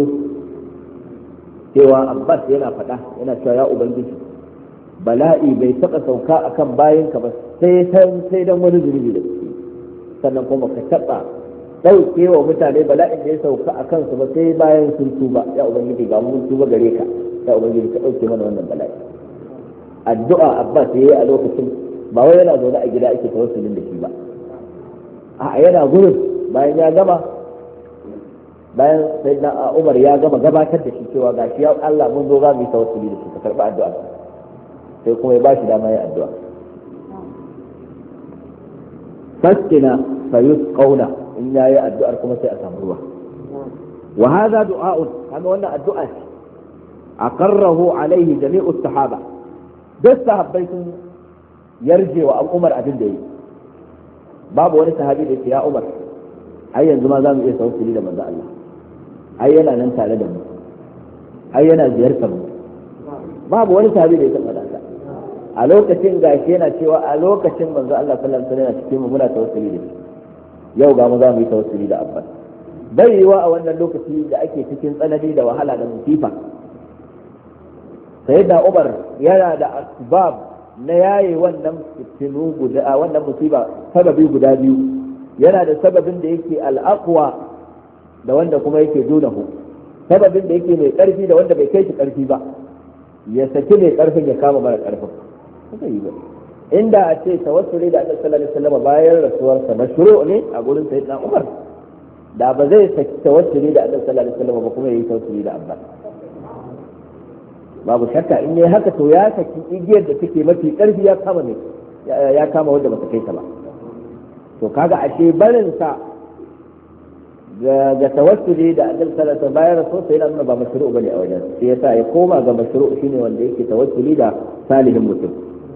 Speaker 2: cewa Abbas yana faɗa yana cewa ya ubangiji bala'i bai taɓa sauka akan bayinka ba sai sai dan wani zunubi da suke sannan kuma ka taɓa ɗauke wa mutane bala'in da ya sauka a kansu ba sai bayan sun tuba ya ubangiji ga mun tuba gare ka ya ubangiji ka ɗauke mana wannan bala'i addu'a Abbas yayi a lokacin ba wai yana zaune a gida ake tawassulin da shi ba a yana gurin bayan ya gama bayan sayyidina Umar ya gama gabatar da shi cewa gashi ya Allah mun zo za mu yi tawassuli da shi ka karba addu'a sai kuma ya bashi dama ya addu'a fastina fayusqawna in yayi addu'ar kuma sai a samu ruwa wa hadha du'a'un kaga wannan addu'a ce aqarrahu alaihi jami'u sahaba duk sahabbai sun yarje wa Umar abin da yi babu wani sahabi da ya Umar ai yanzu ma za mu iya tawassuli da manzo Allah ai yana nan tare da mu ai yana ziyartar mu babu wani sahabi da ya taba da a lokacin gashi yana cewa a lokacin manzo Allah sallallahu alaihi wasallam cikin mu muna tawassuli da shi yau ga mu za mu yi tawassuli da Abbas bai yiwa a wannan lokaci da ake cikin tsanani da wahala da musifa sayyidina Umar yana da asbab na yaye wannan fitinu guda wannan musiba sababi guda biyu yana da sababin da yake al-aqwa da wanda kuma yake dunahu sababin da yake mai karfi da wanda bai kai shi karfi ba ya saki mai karfin ya kama mara karfin haka yi ba inda a ce tawassuli da Annabi sallallahu alaihi wasallam bayan rasuwarsa mashru' ne a gurin sayyidina Umar da ba zai saki tawassuli da Annabi sallallahu alaihi wasallam ba kuma yayi tawassuli da Abbas babu shakka in yayi haka to ya saki igiyar da take mafi karfi ya kama ne ya kama wanda bata kai ta ba to kaga ashe barin sa ga tawassuli da Annabi sallallahu alaihi wasallam bayan rasuwarsa yana nuna ba mashru' bane a wajen sai yasa ya koma ga mashru' shine wanda yake tawassuli da salihin mutum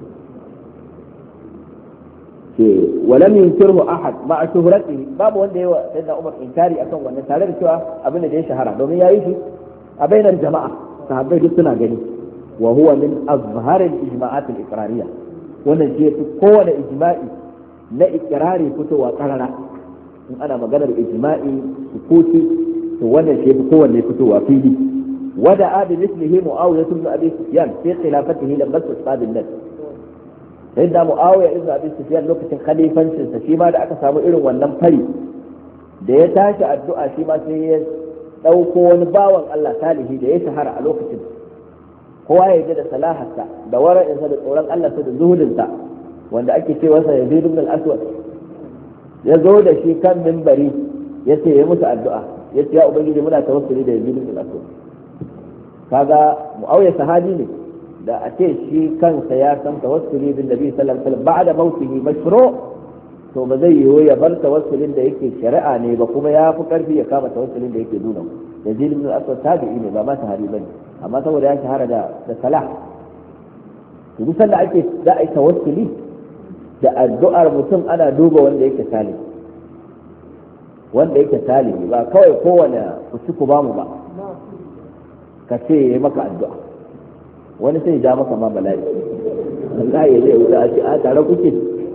Speaker 2: ce walam yunkirhu ahad ma'a shuhratihi babu wanda yayi wa sayyidina Umar inkari akan wannan tare da cewa abin da ya shahara domin yayi shi a bainar jama'a sahabbai duk suna gani wa huwa min azhar al-ijma'at al-iqrariyya wannan shi yafi kowane ijma'i na iqrari fitowa karara in ana maganar ijma'i sukuti to wannan shi yafi kowanne fitowa fili ودعا بمثله معاوية بن أبي سفيان في خلافته لما استصحاب الناس سيدنا معاوية بن أبي سفيان لوكتين خليفة شيما da aka samu irin wannan fari da ya tashi addu'a shi ma sai ya dauko wani bawan Allah salihi da ya shahara a lokacin kowa ya ji da salaharsa da wara'insa da tsoron Allah da zuhudinsa wanda ake ce wasa Yazid ibn al-Aswad ya zo da shi kan minbari ya ce ya musu addu'a ya ce ya ubangiji muna tawassuli da Yazid ibn al-Aswad kaga Muawiya sahabi ne da a ce shi kansa ya san tawassuli bin Nabi sallallahu alaihi wasallam ba'da mautihi mashru' to ba zai yiwu ya bar tawassulin da yake shari'a ne ba kuma ya fi karfi ya kama tawassulin da yake nuna Yazid ibn al-Aswad tabi'i ne ba ma sahabi bane amma saboda ya shahara da da salah to duk sanda ake za a yi tawassuli da addu'ar mutum ana duba wanda yake salih wanda yake salih ba kawai kowane ku ku ba mu ba ka ce yayi maka addu'a wani sai ja maka ma bala'i Allah ya zai wuce a ce a tare kuke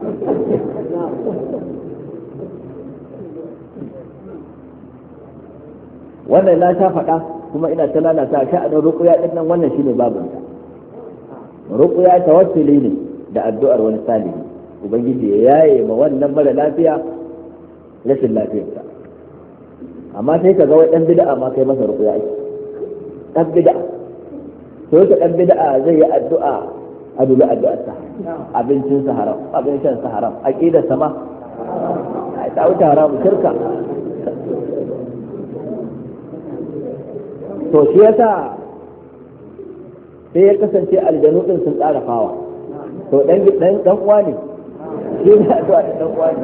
Speaker 2: wannan na ta faɗa kuma ina ta lalata sha'anin ruqya din nan wannan shine babin ta ruqya tawassuli ne da addu'ar wani salihi ubangiji ya yaye ma wannan mara lafiya rashin lafiyarsa amma sai ka ga wai dan bid'a ma kai masa ruqya ake dan bid'a to ka dan bid'a zai yi addu'a a dubi addu'arsa abincin sa haram abincin sa haram aqidar sama ai ta wuta haram shirka to shi yasa sai ya kasance aljanu din sun tsara fawa to dan dan dan uwa ne shi ne addu'a da dan uwa ne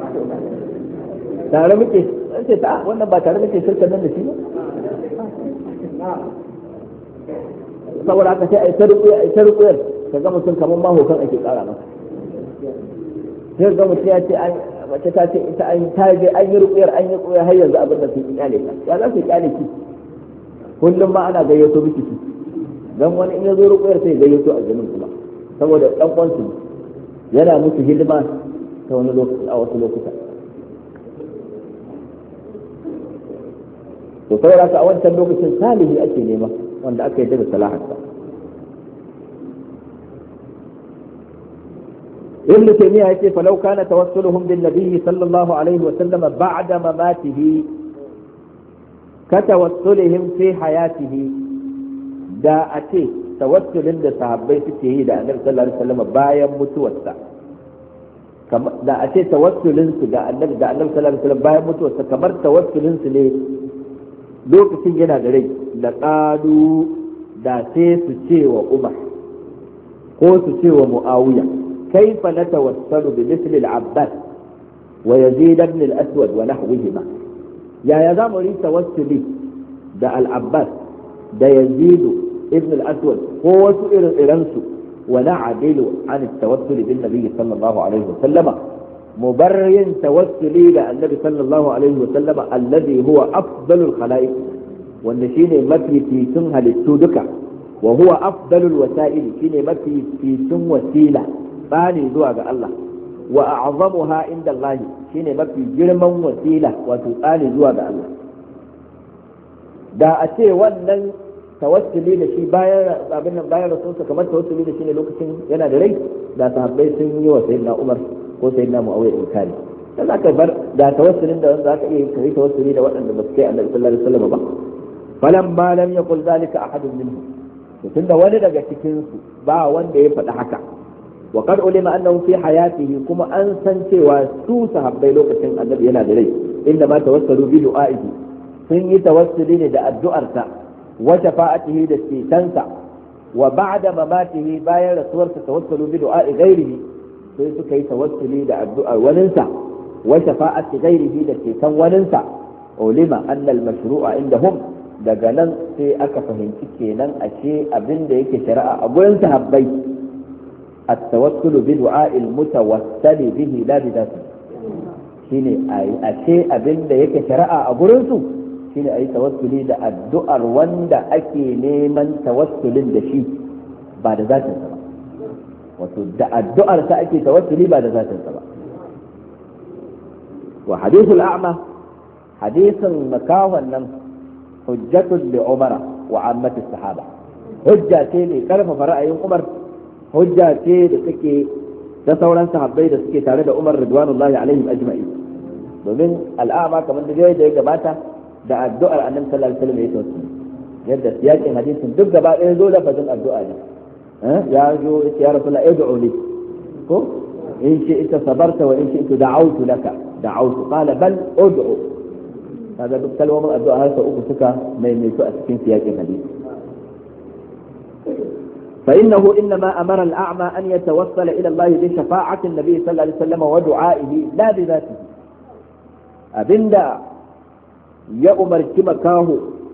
Speaker 2: tare muke sai ta wannan ba tare muke shirka nan da shi ba saboda haka sai ai ta ruƙuya ai ta ruƙuyar ka ga mutum kamar mahokan ake tsara masa sai ga mutum ya ce an mace ta ce ita an ta je an yi ruƙuyar an yi ruƙuyar har yanzu abin da sun kyale ka ya za su kyale ki kullum ma ana gayyato miki ki dan wani in ya zo ruƙuyar sai gayyato aljanun kuma saboda dan kwansu yana musu hidima ta wani lokaci a wasu lokuta to saboda haka a wancan lokacin salihi ake nema wanda aka yi da salaharsa ابن تيمية يقول فلو كان توسلهم بالنبي صلى الله عليه وسلم بعد مماته كتوسلهم في حياته دا أتي توسل عند صحابي سكيه دا النبي صلى الله عليه وسلم بايا متوسع دا أتي توسل دا النبي دا النبي صلى الله عليه وسلم بايا متوسع كمر توسل لي lokacin yana da rai da ƙadu da sai su ce wa umar ko su ce wa mu'awiya كيف نتوسل بمثل العباس ويزيد بن الأسود ونحوهما يا يزام لي توسلي دا العباس دا يزيد ابن الأسود هو سئر إرنسو ونعدل عن التوسل بالنبي صلى الله عليه وسلم مبرر توسلي للنبي صلى الله عليه وسلم الذي هو أفضل الخلائق والنشين مفي في سنها للسودك وهو أفضل الوسائل شين مفي في سن وسيلة bani zuwa ga Allah wa a'zamuha inda Allah shine mafi girman wasila wato tsani zuwa ga Allah da a ce wannan tawassuli da shi bayan abin nan bayan rasulsa kamar tawassuli da shi ne lokacin yana da rai da sahabbai sun yi wa sayyidina Umar ko sayyidina Muawiya inkari dan aka bar da tawassulin da wanda aka iya kai tawassuli da waɗanda ba su kai Annabi sallallahu alaihi wasallam ba falamma lam yaqul zalika ahadun minhum tunda wani daga cikin su ba wanda ya faɗi haka وقد علم أنه في حياته كما أنسان وسو صحابي لوكتين النبي ينا دري إنما توسلوا بدعائه سن يتوسلين دا الدعرة وشفاعته دا السيتنسع وبعد مماته بايا رسول توسلوا بدعاء غيره سيسو كي توسلي دا الدعاء وننسع وشفاعة غيره دا السيتن وننسع علم أن المشروع عندهم daga nan sai aka fahimci kenan ashe abin da yake shari'a a gurin sahabbai التوسل بدعاء المتوسل به لا بذاته shine ashe abin da yake shari'a a gurin su shine ayi tawassuli da addu'ar wanda ake neman tawassulin da shi ba da zatin sa ba wato da addu'ar sa ake tawassuli ba da zatin sa ba wa hadithul a'ma hadithan makawan nan hujjatun li umara وعامة الصحابة hujja ce ne karfafa ra'ayin Umar hujja ce da take da sauran sahabbai da suke tare da Umar ridwanullahi alaihim ajma'in domin al'ama kamar da ya gabata da addu'ar Annabi sallallahu alaihi wasallam ya tawassuli yadda yakin hadisin duk gaba ɗaya zo da fadin addu'a ne ya zo ya rasulullah ud'u li ko in shi'ta sabarta wa in shi'tu da'awtu laka da'awtu qala bal ud'u kaga duk kalmomin addu'a har sa uku suka maimaito a cikin yakin hadisi فإنه إنما أمر الأعمى أن يتوصل إلى الله بشفاعة النبي صلى الله عليه وسلم ودعائه لا بذاته أبندا يا أمر كما كاهو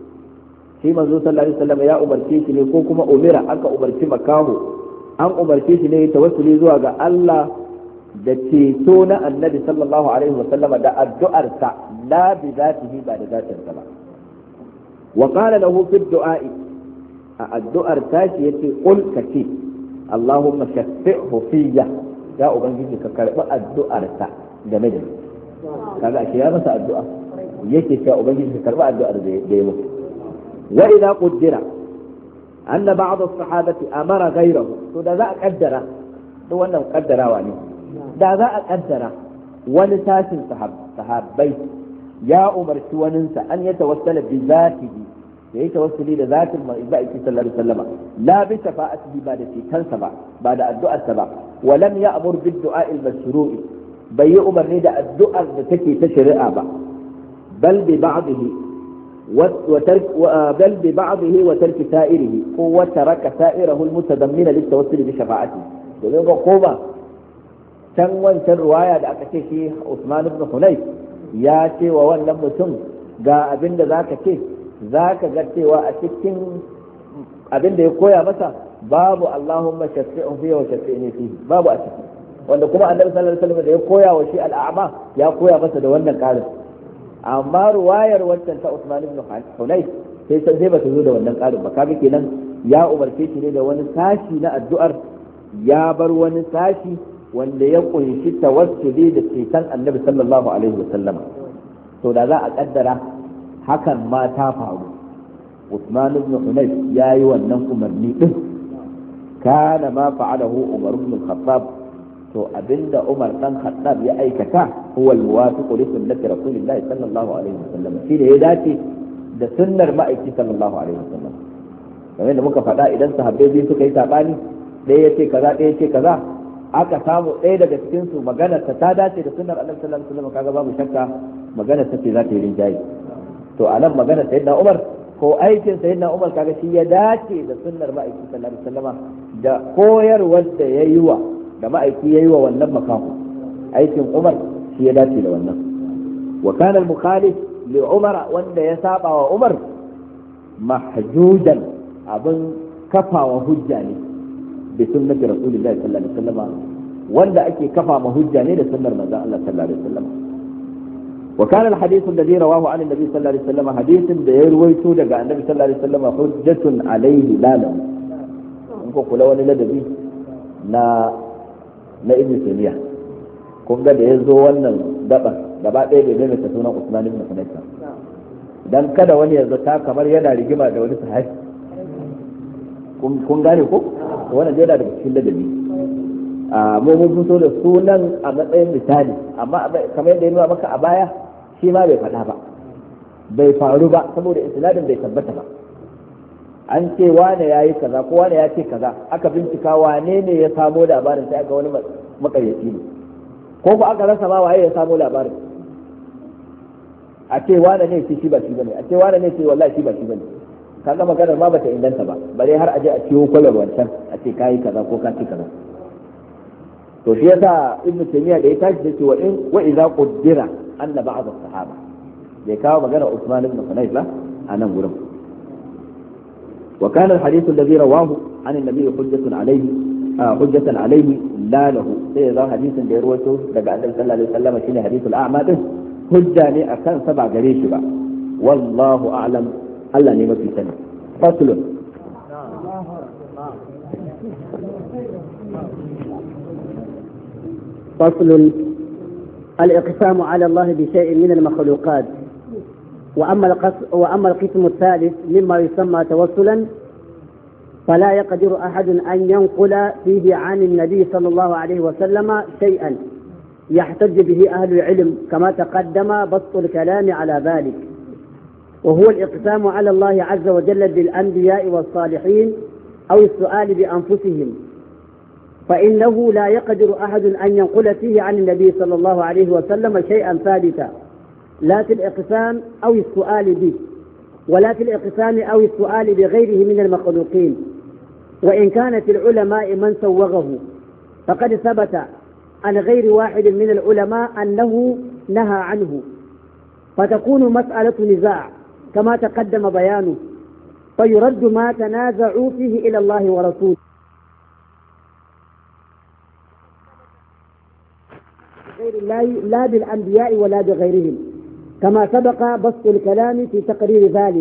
Speaker 2: في منزول صلى الله عليه وسلم يا أمر كيشني كوكما أمر أنك أمر كما كاهو أن أمر كيشني يتوصل زواج الله da ceto na annabi sallallahu alaihi wasallam da addu'arsa la bi zatihi ba da zatinsa ba wa qala lahu fi du'a'i a addu'ar tashi yace qul kace Allahumma shaffi'hu fiyya ya ubangiji ka karbi addu'arsa game da ni kaga ashe ya masa addu'a yake cewa ubangiji ka karbi addu'ar da ya yi wa idza qaddara anna ba'd as-sahabati amara ghayrahu to da za a kaddara to wannan kaddarawa ne da za a kaddara wani tashin sahabbai ya umarci waninsa an ya tawassala bi zatihi ya yi tawassuli da zatin ma'aiki sallallahu alaihi wasallam la bi shafa'atihi ba da cikansa ba ba da addu'arsa ba wa lam ya'mur bid du'a al mashru'i bai yi umarni da addu'ar da take ta shari'a ba bal bi ba'dihi wa tark bal bi ba'dihi wa tark sa'irihi ko wa taraka sa'irahu al mutadammina lit tawassul bi shafa'atihi to ga koma can wancan ruwaya da aka ce shi Usman ibn Hunayf ya ce wa wannan mutum ga abin da zaka ce zaka ga cewa a cikin abin da ya koya masa babu Allahumma shaffi'hu fi wa shaffi'ni fi babu a ciki wanda kuma Annabi sallallahu alaihi wasallam da ya koya wa shi al'ama ya koya masa da wannan karin amma ruwayar wancan ta Usman ibn Hunayf sai sai ba ta zo da wannan karin ba kaga kenan ya umarce shi ne da wani sashi na addu'ar ya bar wani sashi wanda ya kunshi tawassuli da ceton annabi sallallahu alaihi wasallam to da za a kaddara hakan ma ta faru Usman ibn Hunayf yayi wannan umarni din kana ma fa'alahu Umar ibn al-Khattab to abinda Umar dan Khattab ya aikata huwa al-muwafiq li sunnati Rasulillahi sallallahu alaihi wasallam shi ne ya dace da sunnar ma'aiki sallallahu alaihi wasallam kamar da muka faɗa idan sahabbai biyu suka yi sabani ɗaya yace kaza ɗaya yace kaza aka samu ɗaya daga cikin su maganar ta ta dace da sunnar Annabi sallallahu alaihi wasallam kaga babu shakka maganar ta ce za ta yi rinjaye to anan maganar sayyidina Umar ko aikin sayyidina Umar kaga shi ya dace da sunnar ma'aiki sallallahu alaihi wasallam da koyarwar da yayi wa da ma'aiki yayi wa wannan makamu aikin Umar shi ya dace da wannan wa kana al-mukhalif li Umar wanda ya saba wa Umar mahjujan abin kafawa hujja ne bi sunnati rasulillahi sallallahu alaihi wasallam wanda ake kafa ma hujja ne da sunnar manzon Allah sallallahu alaihi wasallam wa kana al-hadith alladhi rawahu an an-nabi sallallahu alaihi wasallam hadithin da ya ruwaito daga annabi sallallahu alaihi wasallam hujjatun alaihi lalam in ko kula wani ladabi na na ibn Taymiyyah kun ga da yazo wannan gaba gaba ɗaya bai nuna ta sunan Usman ibn Hunayf dan kada wani ya zata kamar yana rigima da wani sahabi kun gane ko wannan dai da daga cikin ladabi a mu mun fito da sunan a matsayin misali amma kamar yadda ya nuna maka a baya shi ma bai faɗa ba bai faru ba saboda isnadin bai tabbata ba an ce wane yayi kaza ko wane ya ce kaza aka bincika wane ne ya samo labarin sai aka wani makaryaci ne ko ba aka rasa ma waye ya samo labarin a ce wane ne shi ba shi bane a ce wane ne ce wallahi shi ba shi bane kaga maganar ma bata inganta ba bare har aje a ciwo kwalar wancan a ce kai kaza ko ka ce kaza to shi yasa ibnu taymiya da ya tashi da cewa in wa idza qaddara anna ba'd as-sahaba bai kawo magana Usman ibn Hunayf ba a nan gurin wa kana al-hadith alladhi rawahu an an-nabi hujjatun alayhi hujjatan alayhi la lahu sai da hadisin da ya rawaito daga annabi sallallahu alaihi wasallam shine hadithul a'ma din hujja ne akan sa ba gare shi ba wallahu a'lam Allah ne mafi sani faslun
Speaker 1: فصل الإقسام على الله بشيء من المخلوقات وأما القسم, وأما القسم الثالث مما يسمى توسلا فلا يقدر أحد أن ينقل فيه عن النبي صلى الله عليه وسلم شيئا يحتج به أهل العلم كما تقدم بسط الكلام على ذلك، وهو الإقسام على الله عز وجل بالأنبياء والصالحين أو السؤال بأنفسهم، فإنه لا يقدر أحد أن ينقل فيه عن النبي صلى الله عليه وسلم شيئا ثابتا لا في الإقسام أو السؤال به، ولا في الإقسام أو السؤال بغيره من المخلوقين، وإن كانت العلماء من سوغه فقد ثبت عن غير واحد من العلماء أنه نهى عنه، فتكون مسألة نزاع كما تقدم بيانه، فيرد ما تنازعوا فيه إلى الله ورسوله غير الله لا بالأنبياء ولا بغيرهم، كما سبق بسط الكلام في تقرير ذلك.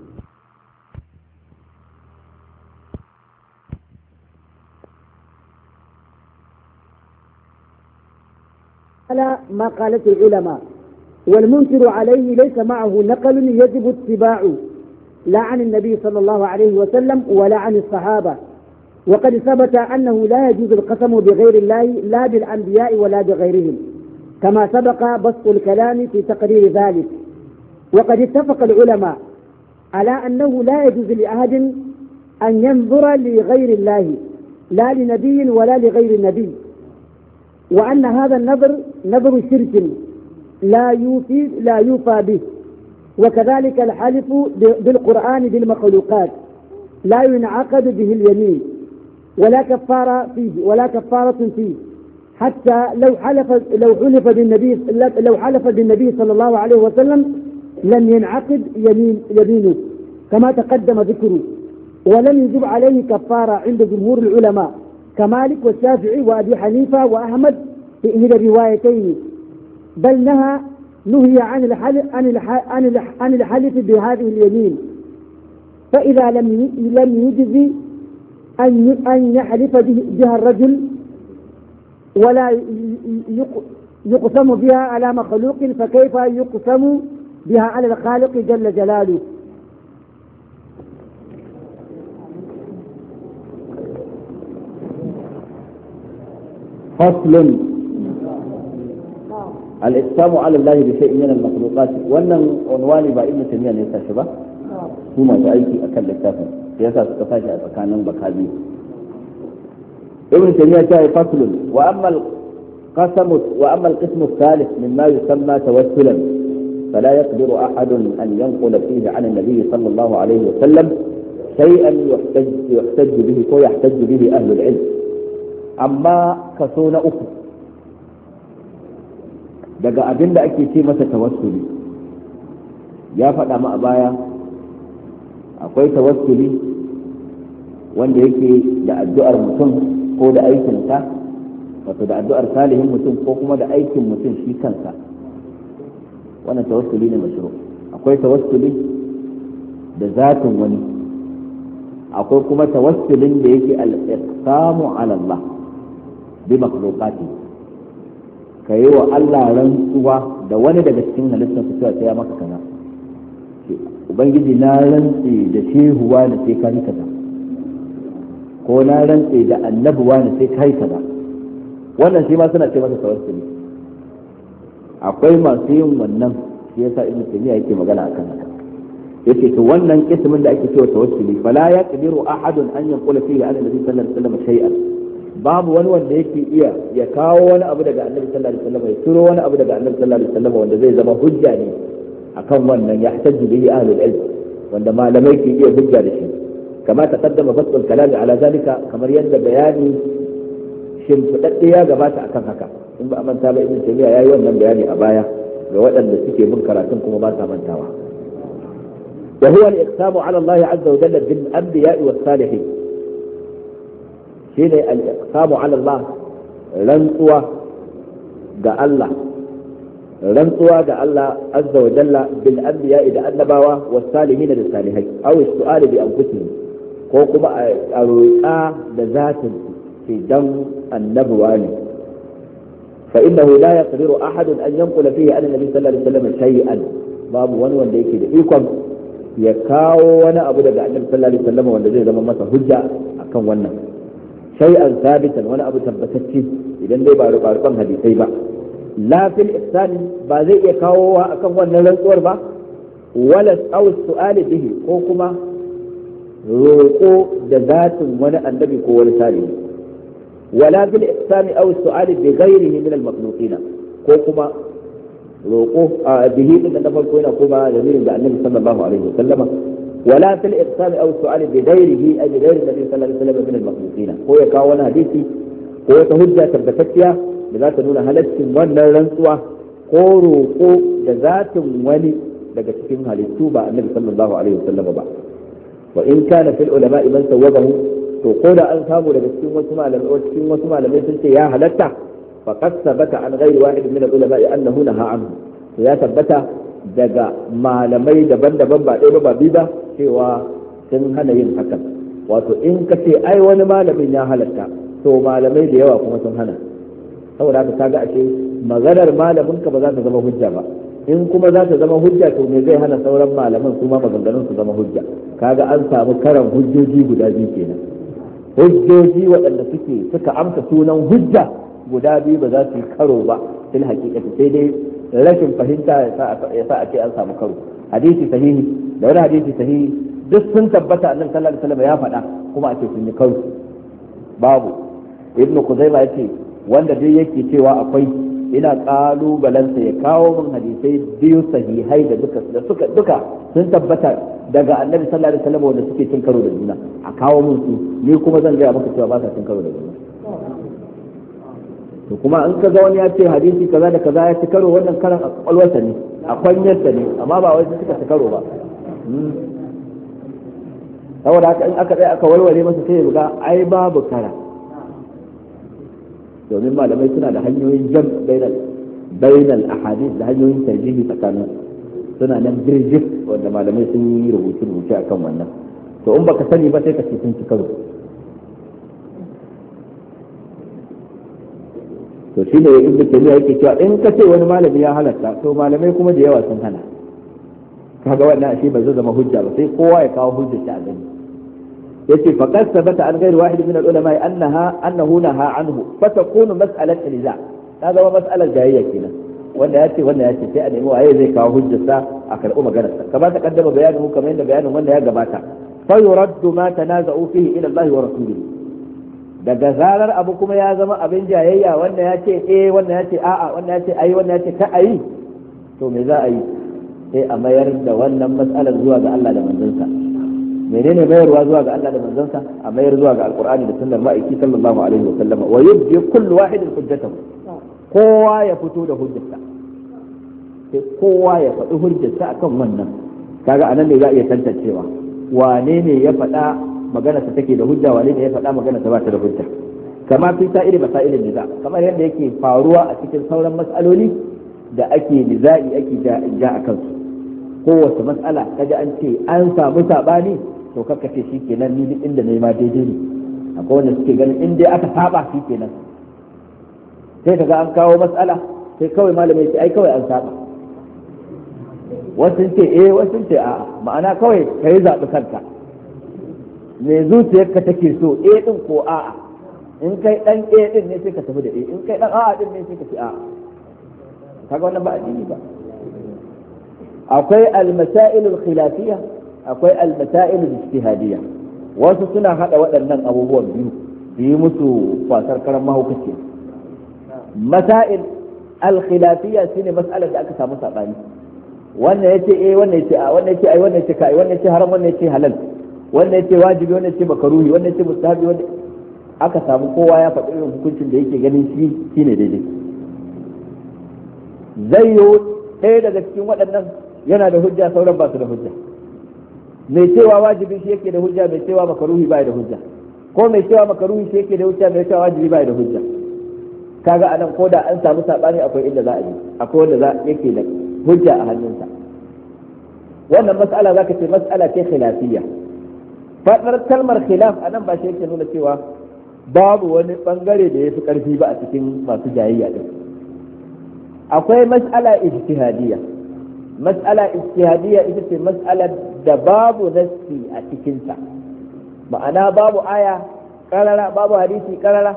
Speaker 1: على ما قالت العلماء، والمنكر عليه ليس معه نقل يجب اتباعه لا عن النبي صلى الله عليه وسلم ولا عن الصحابة، وقد ثبت أنه لا يجوز القسم بغير الله لا بالأنبياء ولا بغيرهم، كما سبق بسط الكلام في تقرير ذلك. وقد اتفق العلماء على أنه لا يجوز لأحد أن ينظر لغير الله لا لنبي ولا لغير نبي، وأن هذا النظر نظر شرك لا يوفي لا يوفى به، وكذلك الحلف بالقرآن بالمخلوقات لا ينعقد به اليمين ولا كفارة فيه ولا كفارة فيه، حتى لو حلف لو حلف بالنبي لو حلف بالنبي صلى الله عليه وسلم لم ينعقد يمين يمينه كما تقدم ذكره، ولم يجب عليه كفارة عند جمهور العلماء كمالك والشافعي وأبي حنيفة وأحمد في إحدى الروايتين، بل نهى نهي عن الحلف عن الحلف عن الحلف بهذه اليمين، فإذا لم لم يجز أن أن يحلف بها الرجل ولا يقسم بها على مخلوق، فكيف يقسم بها على الخالق جل جلاله؟
Speaker 2: فصل الإقسام على الله بشيء من المخلوقات. wannan unwani ba ibnu taymiya ne ya shi ba, su masu aiki akan littafin yasa suka fashi a tsakanin bakabi. ibnu taymiya ta yi faslun wa amma al-qasam wa amma al-qism al-thalith mimma yusamma tawassulan fala yaqdiru ahad an yanqula fihi 'an an-nabi sallallahu alayhi wa sallam shay'an yuhtaj yuhtaj bihi ko yahtaj bihi ahli al-'ilm. amma kaso na uku daga abin da ake ce masa tawassuli ya faɗa mu a baya, akwai tawassuli wanda yake da addu'ar mutum ko da aikinsa, wato da addu'ar salihin mutum ko kuma da aikin mutum shi kansa, wannan tawassuli ne mashru. akwai tawassuli da zatin wani, akwai kuma tawassulin da yake al-iqsamu ala Allah bi makhluqati, ka yi wa Allah rantsuwa da wani daga cikin halittar su cewa sai ya maka kaza, ubangiji na rantse da shehuwa da sai ka yi kaza, ko na rantse da annabuwa da sai ka yi kaza. wannan shi ma suna ce masa tawassuli. akwai masu yin wannan, shi yasa ibnu taymiya yake magana akan haka, yace to wannan kismin da ake cewa tawassuli fala yaqdiru ahadun an yanqula fihi an nabi sallallahu alaihi wasallam shay'an, babu wani wanda yake iya ya kawo wani abu daga annabi sallallahu alaihi wasallam, ya turo wani abu daga annabi sallallahu alaihi wasallam wanda zai zama hujja ne akan wannan, ya hajju bihi ahlul ilm, wanda malamai ke iya hujja da shi, kama taqaddama fasul kalami ala zalika, kamar yadda bayani shimfidadde ya gabata akan haka. in ba a manta ba ibn taymiya yayi wannan bayani a baya ga waɗanda suke bin karatun kuma ba sa mantawa. wa huwa al-iqsamu ala Allah azza wa jalla bil anbiya'i was salihin, shine al-iqsamu ala Allah, rantsuwa ga Allah rantsuwa ga Allah azza wa jalla bil anbiya'i da annabawa was salihin da salihai, aw su'al bi anfusihim, ko kuma a roƙa da zatin fi dan annabuwa ne. fa innahu la yaqdiru ahad an yanqula fihi an nabi sallallahu alaihi wasallam shay'an, babu wani wanda yake da ikon ya kawo wani abu daga annabi sallallahu alaihi wasallam wanda zai zama masa hujja akan wannan shay'an sabitan wani abu tabbatacce idan dai ba rubarban hadisai ba la fil ihsan ba zai iya kawo akan wannan rantsuwar ba wala aw su'ali bihi ko kuma roƙo da zatin wani annabi ko wani salihi wala fil ihsan aw su'ali bi ghairihi min al makhluqin ko kuma roƙo a bihi din da farko yana kuma da zirin da annabi sallallahu alaihi wasallama wala fil ihsan aw su'al bi ghairihi ay bi ghairi nabi sallallahu alaihi wasallam min al makhluqin ko ya kawo wani hadisi ko wata hujja tabbatacciya da za ta nuna halaccin wannan rantsuwa ko roƙo da zatin wani daga cikin halittu ba annabi sallallahu alaihi wasallama ba wa in kana fil ulama man sawwabahu to ko da an samu daga cikin wasu malamai cikin wasu malamai sun ce ya halatta فقد ثبت عن غير واحد من العلماء أنه نهى عنه ya tabbata daga malamai daban-daban ba ɗaya ba biyu ba cewa sun hana yin hakan wato in ka ce ai wani malamin ya halatta to malamai da yawa kuma sun hana saboda haka kaga ashe maganar malamin ka ba za ta zama hujja ba in kuma za ta zama hujja to me zai hana sauran malaman su ma maganganun su zama hujja kaga an samu karan hujjoji guda biyu kenan hujjoji waɗanda suke suka amsa sunan hujja guda biyu ba za su yi karo ba fil hakikati sai dai rashin fahimta ya sa a ce an samu karo hadisi sahihi da wani hadisi sahihi duk sun tabbata annabi sallallahu alaihi wasallam ya faɗa kuma a ce sun yi karo babu ibnu kuzaima yace wanda dai yake cewa akwai ina kalubalansa ya kawo min hadisai biyu sahihai da duka da suka duka sun tabbata daga annabi sallallahu alaihi wasallam wanda suke cin karo da juna a kawo min su ni kuma zan ga maka cewa ba sa cin karo da juna to kuma an kaga wani ya ce hadisi kaza da kaza ya ci karo wannan karan a kwalwarsa ne a kwanyarsa ne amma ba wai suka ci karo ba saboda haka in aka tsaya aka warware masa sai ya ga ai babu kara domin malamai suna da hanyoyin jam bainal bainal ahadith da hanyoyin tarjihi tsakanin suna nan birjif wanda malamai sun yi rubutu rubuce akan wannan to in baka sani ba sai ka ce sun ci karo to shi ne ibnu taymiya yake cewa in ka ce wani malami ya halatta to malamai kuma da yawa sun hana kaga wannan ashe ba zai zama hujja ba sai kowa ya kawo hujja ta gani yace faqad sabata an ghayr wahid min al-ulama annaha annahu naha anhu fa takunu mas'alat liza ta zama mas'alar jayayya kenan wanda yace wanda yace sai a nemi waye zai kawo hujjarsa a karɓi maganar sa kamar ta kaddama bayanin mu kamar yadda bayanin wanda ya gabata fa yuraddu ma tanaza'u fihi ila Allah wa rasulihi daga zarar abu kuma ya zama abin jayayya wanda ya ce eh wanda ya ce a'a wanda ya ce ayi wanda ya ce ka ayi to me za a yi sai a mayar da wannan matsalar zuwa ga Allah da manzansa menene mayarwa zuwa ga Allah da manzansa a mayar zuwa ga alqur'ani da sunnar ma'aiki sallallahu alaihi wa sallama wa yubdi kullu wahidin hujjatahu kowa ya fito da hujjarsa sai kowa ya faɗi hujjarsa akan wannan kaga anan ne za a iya tantancewa wane ne ya faɗa magana ta take da hujja wane ne ya faɗa magana ta ba ta da hujja kama fi sa'iri masailin niza kamar yadda yake faruwa a cikin sauran mas'aloli da ake niza'i ake ja a kansu kowace mas'ala kaji an ce an samu sabani to kakka ce shikenan ni duk inda nayi ma daidai ne akwai wanda suke ganin in dai aka saba shikenan sai kaga an kawo mas'ala sai kawai malamai ya ce ai kawai an saba wasu ce eh wasu ce a'a ma'ana kawai kai zaɓi kanka me zuciyarka take so eh din ko a'a in kai dan eh din ne sai ka tafi da eh in kai dan a'a din ne sai ka ci a'a kaga wannan ba addini ba akwai al-masail al-khilafiyya akwai al-masail al-ijtihadiyya wasu suna hada waɗannan abubuwan biyu su yi musu kwasar karan mahaukaci masail al-khilafiyya shine mas'alar da aka samu sabani wannan yace eh wannan yace a wannan yace ai wannan yace kai wannan yace haram wannan yace halal wannan yace wajibi wannan yace makaruhi wannan yace mustahabi wannan aka samu kowa ya faɗi irin hukuncin da yake ganin shi shine daidai zai yi ɗaya daga cikin waɗannan yana da hujja sauran ba su da hujja mai cewa wajibi shi yake da hujja mai cewa makaruhi ba da hujja ko mai cewa makaruhi shi yake da hujja mai cewa wajibi ba da hujja kaga anan ko da an samu sabani akwai inda za a yi akwai wanda za yake da hujja a hannunsa wannan mas'ala zaka ce mas'ala ce khilafiyya fadar kalmar khilaf anan ba shi yake nuna cewa babu wani bangare da yafi karfi ba a cikin masu jayayya din akwai mas'ala ijtihadiyya mas'ala ijtihadiyya ita ce mas'alar da babu nassi a cikinta, ma'ana babu aya karara babu hadisi karara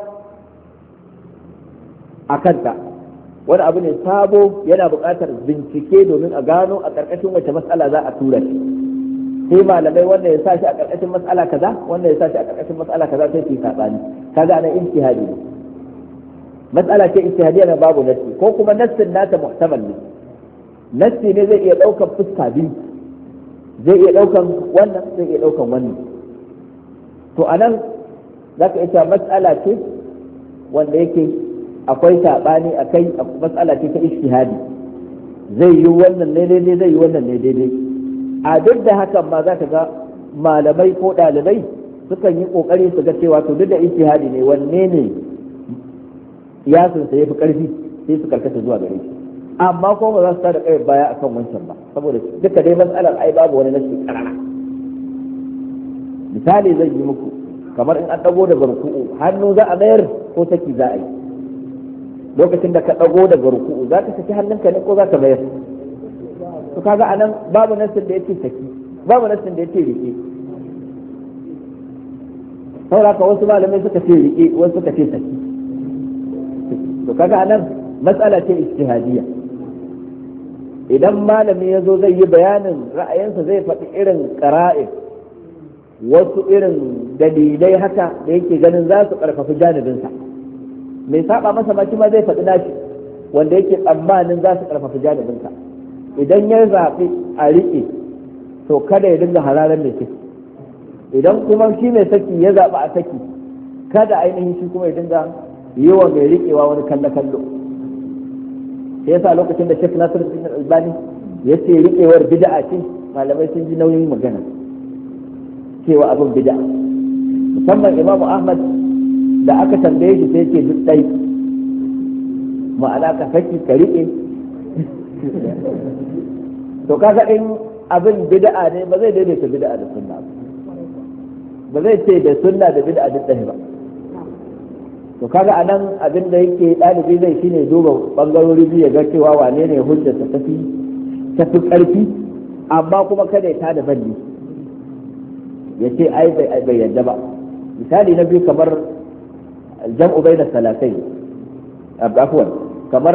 Speaker 2: a kanta. Wani abu ne sabo, yana buƙatar bincike domin a gano a ƙarƙashin wace mas'ala za a tura shi. Sai malamai wanda ya sa shi a ƙarƙashin mas'ala kaza, wanda ya sa shi a ƙarƙashin mas'ala kaza sai su yi saɓani. Kaga anan ijtihadi ne. Mas'ala ce ijtihadiyya na babu nassi, ko kuma nassin nata muhtamal ne. Nassi ne zai iya ɗaukan fuska biyu, zai iya ɗaukan wannan, zai iya ɗaukan wannan. To anan za ka iya mas'ala ce wanda yake akwai saɓani a kai, mas'ala ce ta ijtihadi, zai yi wannan ne daidai, zai yi wannan ne daidai. A duk da hakan ma za ka ga malamai ko ɗalibai sukan yi ƙoƙari su ga cewa to duk da ijtihadi ne, wanne ne kiyasinsa ya fi ƙarfi, sai su karkata zuwa gare shi. Amma kuma ba za su tada kai baya akan wancan ba, saboda duka dai mas'alar ai babu wani nasi karara. Misali zan yi muku, kamar in an dago daga ruku'u, hannu za a mayar ko saki za a yi? Lokacin da ka dago daga ruku'u, za ka saki hannunka ne ko za ka mayar? To kaga anan babu nasin da yake saki, babu nasin da yake rike. Saboda ka wasu malamai suka ce rike, wasu suka ce saki. To kaga anan mas'ala ce ijtihadiyya. Idan malami ya zo zai yi bayanin ra'ayinsa, zai faɗi irin ƙara'i, wasu irin dalilai haka da yake ganin za su ƙarfafi janibinsa. Mai saba masa ma ma zai faɗi nashi wanda yake tsammanin za su ƙarfafi janibinsa. Idan ya zaɓi a riƙe, to kada ya dinga hararar mai saki. Idan kuma shi mai saki ya zaɓi a saki, kada ainihin shi kuma ya dinga yi wa mai riƙewa wani kallo-kallo. Sai yasa lokacin da Sheikh Nasiruddin Albani ya ce riƙewar bid'a ce, malamai sun ji nauyin magana cewa abin bid'a. Musamman Imam Ahmad da aka tambaye shi sai ce duk ɗai, ma'ana ka saki ka riƙe. To kaga in abin bid'a ne ba zai daidaita bid'a da sunna ba, ba zai ce da sunna da bid'a duk ɗai ba. To kaga anan abin da yake ɗalibi zai shine duba bangarori biyu ya ga cewa wane ne hujjar ta tafi tafi ƙarfi, amma kuma kada ya tada balli ya ce ai bai yadda ba. Misali na biyu kamar jam'u bayna salatai, afwan, kamar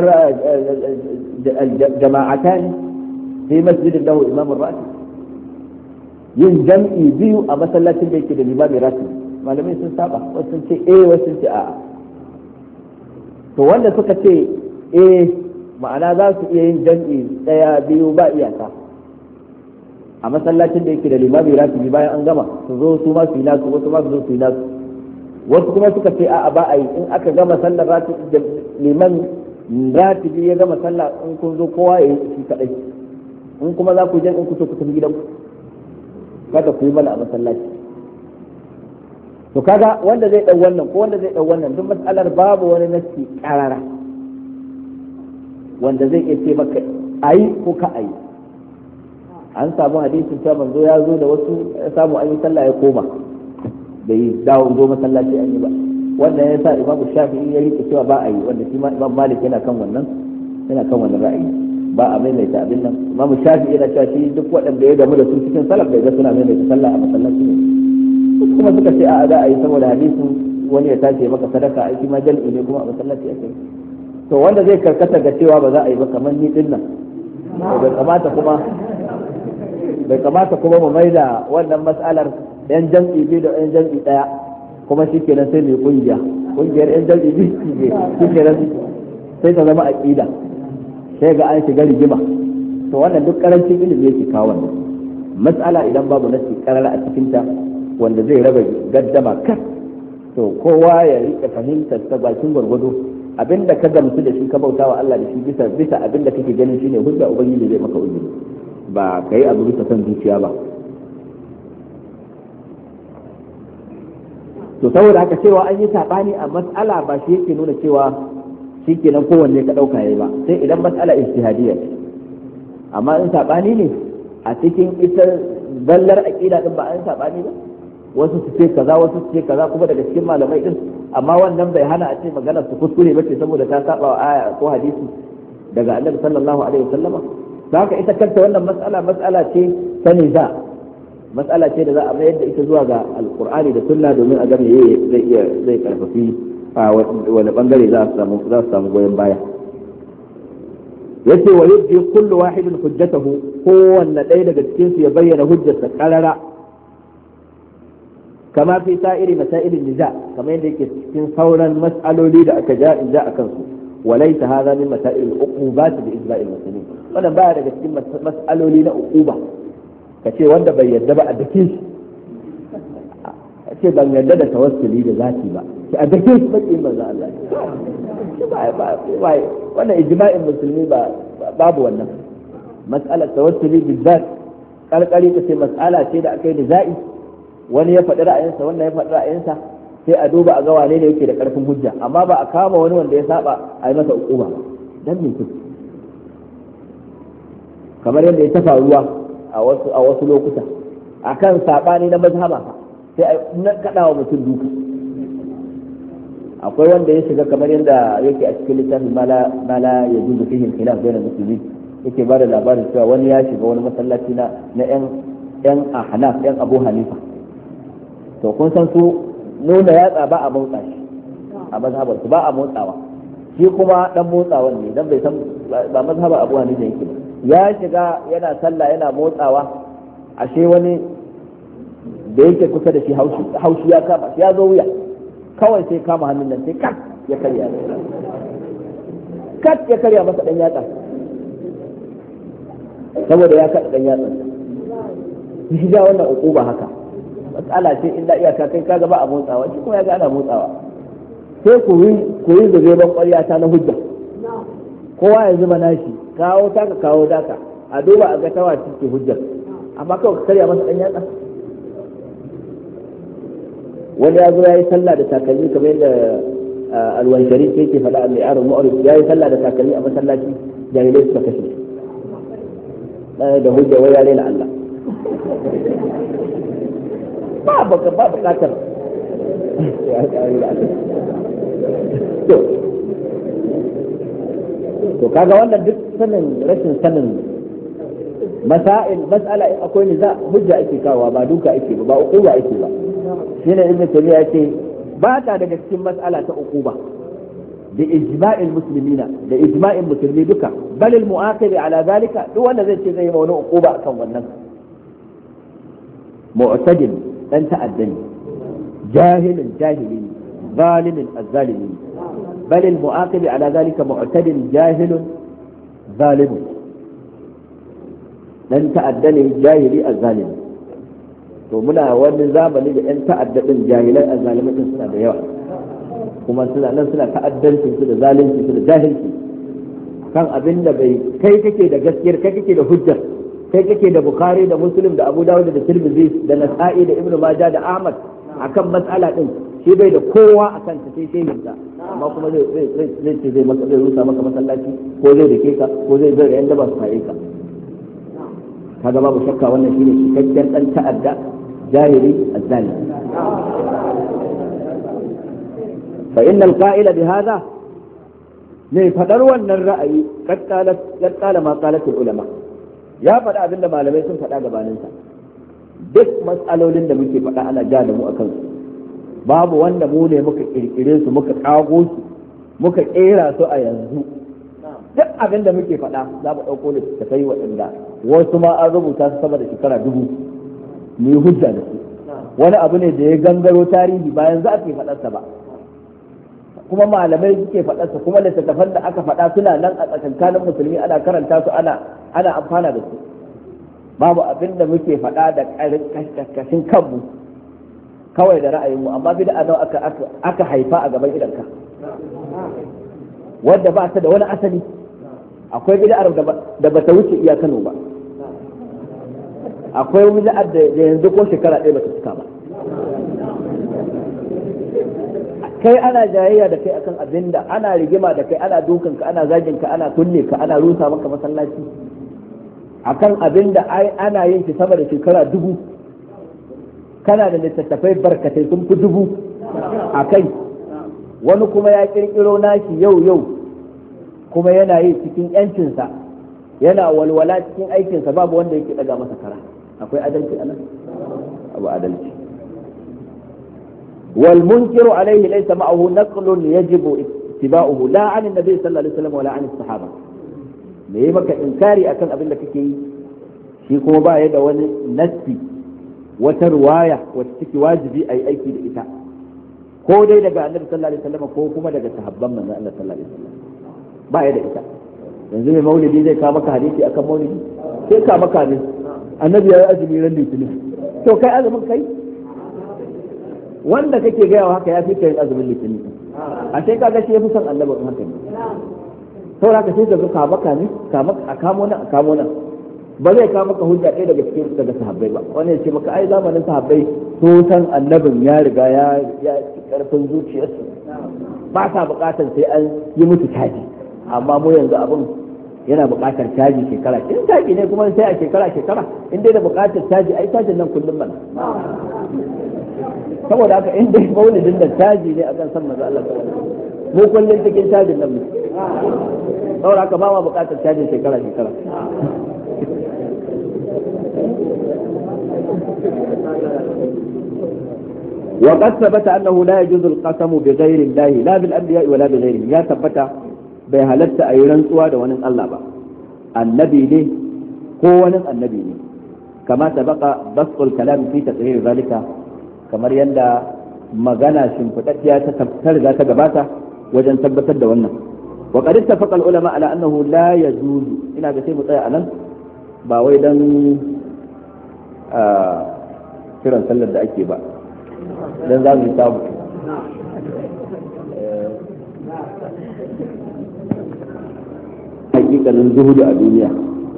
Speaker 2: jama'atan fi masjidin lahu imam ar-ratib, yin jam'i biyu a masallacin da yake da limami ratib. Malamai sun saba, wasu sun ce eh, wasu sun ce a'a. To wanda suka ce eh, ma'ana za su iya yin jam'i daya biyu ba iyaka a masallacin da yake da limami ratibi, bayan an gama su zo su ma su yi nasu, wasu ma su zo su yi nasu. Wasu kuma suka ce a'a ba a yi, in aka gama sallar ratibi da liman ratibi ya gama sallah, in kun zo kowa ya yi shi kadai, in kuma za ku jam'in ku so ku tafi gidanku, kada ku yi mana a masallaci. To kaga wanda zai dau wannan ko wanda zai dau wannan, duk mas'alar babu wani nasi karara wanda zai iya ce maka ayi ko ka ayi. An samu hadisin cewa manzo ya zo da wasu, ya samu an yi sallah ya koma, bai dawo zo masallaci an yi ba. Wannan ya sa Imam Shafi'i ya rike cewa ba a yi, wanda shi ma Imam Malik yana kan wannan yana kan wannan ra'ayi, ba a maimaita abin nan. Imam Shafi'i yana cewa shi duk waɗanda ya gamu da su cikin salaf bai ga suna maimaita sallah a masallaci ne. Kuma suka ce a'a za a yi saboda hadisin wani ya tashi maka sadaka, ai shi ma jal'i ne kuma a masallaci ake. To wanda zai karkata ga cewa ba za a yi ba kamar ni din nan, bai kamata kuma bai kamata kuma mu maida wannan mas'alar yan jam'i biyu da yan jam'i daya kuma shikenan sai mai kungiya kungiyar yan jam'i biyu shikenan sai ta zama aqida, sai ga an shiga rigima. To wannan duk karancin ilimi yake kawo wannan mas'ala idan babu nasi karara a cikin ta wanda zai raba gaddama kan, to kowa ya rika fahimtar ta bakin gwargwado abinda ka gamsu da shi ka bauta wa Allah da shi bisa bisa abinda kake ganin shine hujja, ubangiji zai maka uzuri, ba kai abu bisa san zuciya ba. To saboda haka cewa an yi sabani a mas'ala ba shi yake nuna cewa shikenan kowanne ka dauka yayi ba, sai idan mas'ala ijtihadiyya ce. Amma in sabani ne a cikin ita zallar aqida din ba an sabani ba, wasu su ce kaza wasu su ce kaza kuma daga cikin malamai din, amma wannan bai hana a ce magana su kuskure ba ce saboda ta saba wa aya ko hadisi daga Annabi sallallahu alaihi wasallama. haka ita kanta wannan mas'ala mas'ala ce ta niza mas'ala ce da za a mayar da ita zuwa ga alqur'ani da sunna domin a ga me zai iya zai karfafi a wani bangare za su samu za su samu goyon baya yace wa yubdi kullu wahidin hujjatahu kowanne ɗaya daga cikin su ya bayyana hujjarsa qarara kama fi sa'iri masailin niza kamar yadda yake cikin sauran mas'aloli da aka ja in ja akan su walaysa hadha min masail al-uqubat bi ijma'il muslimin wannan baya daga cikin mas'aloli na uquba kace wanda bai yarda ba a dake shi kace ban yarda da tawassuli da zati ba ki a dake shi bakin manzo Allah ba ba ba wannan ijma'in musulmi ba babu wannan mas'alar tawassuli bi zat kalkali kace mas'ala ce da akai nizai wani ya faɗi ra'ayinsa wannan ya faɗi ra'ayinsa sai a duba a ga wane ne yake da ƙarfin hujja amma ba a kama wani wanda ya saba a yi masa hukuma ba dan me kuke kamar yadda ya tafa ruwa a wasu a wasu lokuta akan sabani na mazhaba sai a kada wa mutum duka akwai wanda ya shiga kamar yadda yake a cikin littafin mala mala ya juzu fihi khilaf bainal muslimin yake ba da labarin cewa wani ya shiga wani masallaci na na yan yan ahnaf yan abu hanifa to kun san su nuna yatsa ba a motsa shi a mazhabar su ba a motsawa shi kuma dan motsawan ne dan bai san ba mazhabar abu hanifa yake ba ya shiga yana sallah yana motsawa ashe wani da yake kusa da shi haushi ya kama ya zo wuya kawai sai kama hannun nan sai kat ya karya kat ya karya masa dan yatsa saboda ya kada dan yatsa shi ga wannan ukuba haka matsala ce illa iyaka kai kaga ba a motsawa shi kuma ya ga ana motsawa sai ku yi ku yi da ban ƙwarya ta na hujja kowa ya zuba nashi kawo ta ka kawo daka a duba a ga tawa cikin hujjar amma kawai ka karya masa dan yatsa wani ya zo ya yi sallah da takalmi kamar yadda alwanshari ke ke faɗa a mai aron ma'arif ya yi sallah da takalmi a masallaci jahilai suka kashe da hujja wai ya rena Allah ba baka ba bukatar to kaga wannan duk sanin rashin sanin masail mas'ala in akwai niza hujja ake kawo ba duka ake ba ba uquba ake ba shine ibnu taymiya yace ba ta daga cikin mas'ala ta uquba bi ijma'il muslimina da ijma'in musulmi duka bal al mu'aqib ala zalika duk wanda zai ce zai yi wani uquba akan wannan mu'tadil dan ta'addani jahilin jahilin zalimin azzalimin bal al mu'aqib ala zalika mu'tadil jahilun zalimun dan ta'addani jahili azzalimi to muna wani zamani da yan ta'addadin jahilai azzalimai din suna da yawa kuma suna nan suna ta'addancin su da zalunci su da jahilci kan abin da bai kai kake da gaskiyar kai kake da hujjar kai kake da bukhari da muslim da abu dawud da tirmidhi da nasa'i da ibnu majah da ahmad akan mas'ala din shi bai da kowa akan ta sai shehin sa amma kuma zai zai zai ce zai maka zai rusa maka masallaci ko zai dake ka ko zai zai yan da ba su fare ka kaga babu shakka wannan shine cikakken dan ta'adda jahili azzali fa innal qa'ila bi hadha ne fadar wannan ra'ayi kad qalat kad qala ma qalat ulama ya fada abinda malamai sun fada gabanin sa duk mas'alolin da muke fada ana ja da mu akan su babu wanda mu ne muka kirkire su muka kago su muka kera su a yanzu duk abin da muke faɗa za mu ɗauko da ta kai waɗanda wasu ma an rubuta su sama da shekara dubu mu yi hujja da su wani abu ne da ya gangaro tarihi bayan za a ke faɗarsa ba kuma malamai suke faɗarsa kuma littattafan da aka faɗa suna nan a tsakankanin musulmi ana karanta su ana ana amfana da su babu abin da muke faɗa da kashin kanmu kawai da ra'ayinmu amma bid'a nawa aka aka haifa a gaban idanka wadda ba ta da wani asali akwai bid'ar da ba ta wuce iya Kano ba akwai bid'ar da yanzu ko shekara ɗaya ba ta cika ba kai ana jayayya da kai akan abinda ana rigima da kai ana dukan ka ana zagin ka ana kunne ka ana rusa maka masallaci akan abinda ai ana yin shi sama da shekara dubu kana da littattafai barkatai sun fi dubu a kai wani kuma ya kirkiro nashi yau yau kuma yana yi cikin yancinsa yana walwala cikin aikinsa babu wanda yake daga masa kara. Akwai adalci anan? abu adalci. wal munkiru alaihi laysa ma'ahu naqlun yajibu ittiba'uhu la 'an an-nabi sallallahu alaihi wasallam wala 'an as-sahaba. me yi maka inkari akan abin da kake yi shi kuma ba ya da wani nassi wata ruwaya wacce take wajibi ayi aiki da ita ko dai daga annabi sallallahu alaihi wasallam ko kuma daga sahabban manzon Allah sallallahu alaihi wasallam ba ya da ita. yanzu mai maulidi zai kawo maka hadisi akan maulidi sai ka maka ne annabi ya yi azumi ran litinin to kai azumin kai wanda kake gaya haka ya fi kai azumin litinin a sai kaga shi ya fi son annabi in haka ne saboda haka sai ka ka maka ne ka maka a kamo nan a kamo nan ba zai kawo maka hujja ɗaya daga cikin daga sahabbai ba wani ya ce maka ai zamanin sahabbai so san annabin ya riga ya ya karfin zuciyarsu ba sa buƙatar sai an yi musu caji amma mu yanzu abin yana buƙatar caji shekara in caji ne kuma sai a shekara shekara in dai da buƙatar caji ai cajin nan kullum mana saboda haka in dai maulidin da caji ne akan san manzo Allah mu kullum cikin cajin nan saboda haka ba ma buƙatar cajin shekara shekara وقد ثبت أنه لا يجوز القسم بغير الله لا بالأنبياء ولا بغيرهم يا ثبت بهلت أيران سوى دون الله با النبي له هو النبي له كما سبق بسط الكلام في تقرير ذلك كما يندى مغانا شنفتتيا تتبتر ذات جباتا وجن ثبت دون وقد اتفق العلماء على أنه لا يجوز إن هذا شيء مطيع أنا باويدا آه كيران سلد أكي با dan za mu samu hakikalin zuhudu a duniya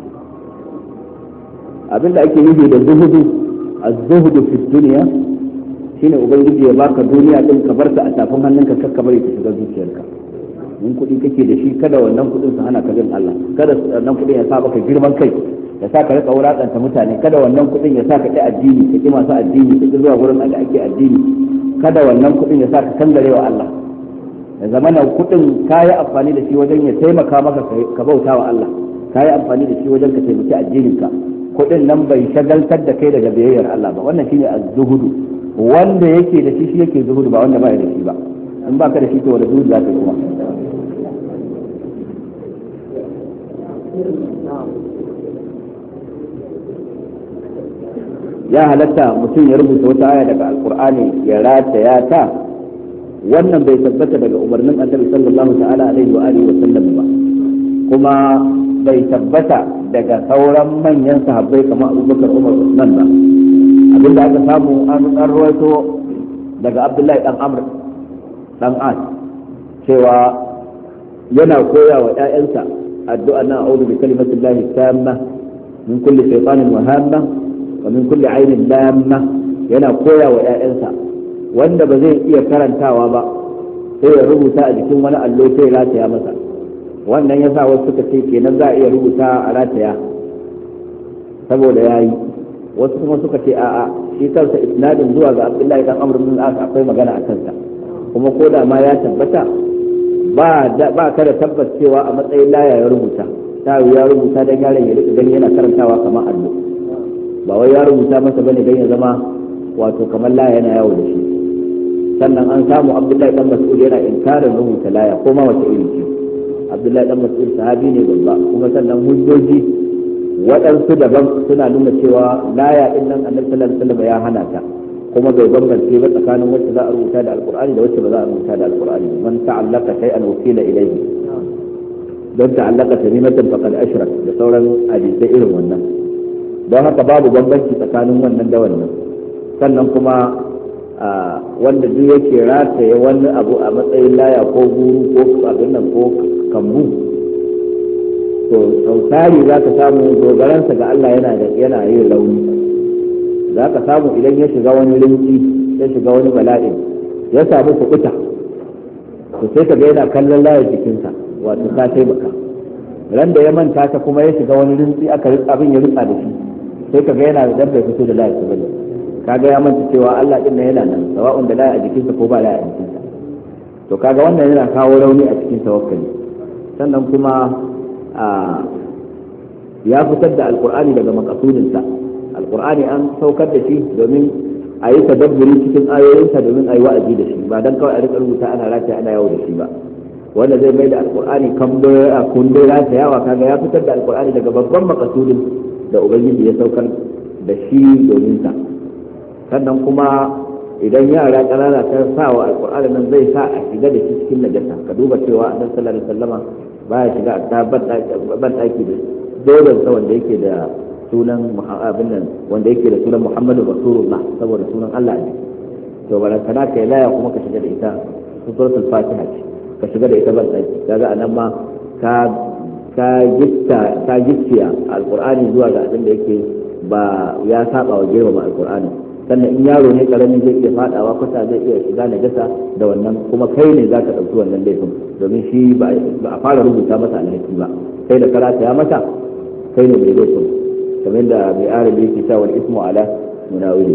Speaker 2: abinda ake nufi da zuhudu a zuhudu fi duniya shine ubangiji ya baka duniya din ka bar ta a tafin hannunka kar ka bari ta shiga zuciyarka in kuɗi kake da shi kada wannan kuɗin su hana ka bin Allah kada wannan kuɗin ya sa baka girman kai ya sa ka rika wulaƙanta mutane kada wannan kuɗin ya sa ka ƙi addini ka ƙi masu addini ka ƙi zuwa gurin da ake addini kada wannan kuɗin ya sa ka kangare wa Allah ya zama na kuɗin ka yi amfani da shi wajen ya taimaka maka ka bauta wa Allah ka yi amfani da shi wajen ka taimaki addininka kuɗin nan bai shagaltar da kai daga biyayyar Allah ba wannan shine az-zuhudu wanda yake da shi shi yake zuhudu ba wanda ba ya da shi ba in ba ka da shi to wanda zuhudu za ka kuma ya halatta mutum ya rubuta wata aya daga alkur'ani ya rataya ta wannan bai tabbata daga umarnin annabi sallallahu ta'ala alaihi wa alihi wa sallam ba kuma bai tabbata daga sauran manyan sahabbai kamar Abubakar Umar Usman ba abinda aka samu an rawaito daga Abdullahi dan Amr dan As cewa yana koya wa ƴaƴansa addu'a na a'udhu bi kalimatillahi tamma min kulli shaytanin wa hamma wa min kulli ainin lamma yana koya wa ƴaƴansa wanda ba zai iya karantawa ba sai ya rubuta a jikin wani allo sai ya rataya masa wannan yasa wasu suka ce kenan za a iya rubuta a rataya saboda yayi wasu kuma suka ce a'a shi kansa isnadin zuwa ga Abdullahi dan Amr bin As akwai magana a kansa kuma ko da ma ya tabbata ba ba kada tabbas cewa a matsayin laya ya rubuta ta ya rubuta dan yaron ya rika gani yana karantawa kamar allo ba wai ya rubuta masa bane dan ya zama wato kamar laya yana yawo da shi sannan an samu Abdullahi dan Mas'ud yana inkarin rubuta laya ko ma wace iri ce Abdullahi dan Mas'ud sahabi ne babba kuma sannan hujjoji waɗansu daban suna nuna cewa laya din nan Annabi sallallahu alaihi wasallam ya hana ta kuma bai bambance ba tsakanin wacce za a rubuta da alqur'ani da wacce ba za a rubuta da alqur'ani man ta'allaka shay'an wakila ilayhi don ta'allaka tamimatan faqad ashrak da sauran hadisai irin wannan don haka babu bambanci tsakanin wannan da wannan sannan kuma wanda duk yake rataye wani abu a matsayin laya ko guru ko abin nan ko kambu to sautari za ka samu dogaransa ga Allah yana da yana yin rauni za ka samu idan ya shiga wani rinci ya shiga wani bala'in ya samu kuɓuta to sai ka ga yana kallon layar jikinsa wato ka taimaka ran da ya manta ta kuma ya shiga wani rinci aka abin ya rutsa da shi sai ka ga yana da dan bai fito da layar ta bane kaga ya manta cewa Allah din nan yana nan sawa'un da layar a jikinsa ko ba layar a jikinsa to kaga wannan yana kawo rauni a cikin tawakkali sannan kuma a ya fitar da alqur'ani daga makasudinsa. Alqur'ani an saukar da shi domin a yi tadabburi cikin ayoyinsa, domin a yi wa'azi da shi, ba dan kawai a rika rubuta ana rataya ana yawo da shi ba. Wanda zai mai da alqur'ani kundin ratayawa, kaga ya fitar da alqur'ani daga babban makasudin da ubangiji ya saukar da shi domin sa. Sannan kuma idan yara ƙanana ta sa wa alƙur'ani nan zai sa a shiga da shi cikin najasa. Ka duba cewa annabi sallallahu alaihi wasallama baya shiga a ban ɗaki da dodon sa wanda yake da sunan abin nan, wanda yake da sunan Muhammadu Rasulullah, saboda sunan Allah ne. To bara kana kai laya kuma ka shiga da ita suratul Fatiha ce, ka shiga da ita ban ɗaki. Kaga anan ma ka ka gitta ka gicciya alƙur'ani zuwa ga abin da yake ba ya saba wa girmama alƙur'ani. Sannan in yaro ne karami zai iya fadawa kwata, zai iya shiga najasa da wannan, kuma kai ne za ka ɗauki wannan laifin, domin shi ba a fara rubuta masa alhaki ba, kai da karata ya mata kai ne mai laifin, kamar da mai arabi yake cewa wal ismu ala munawili.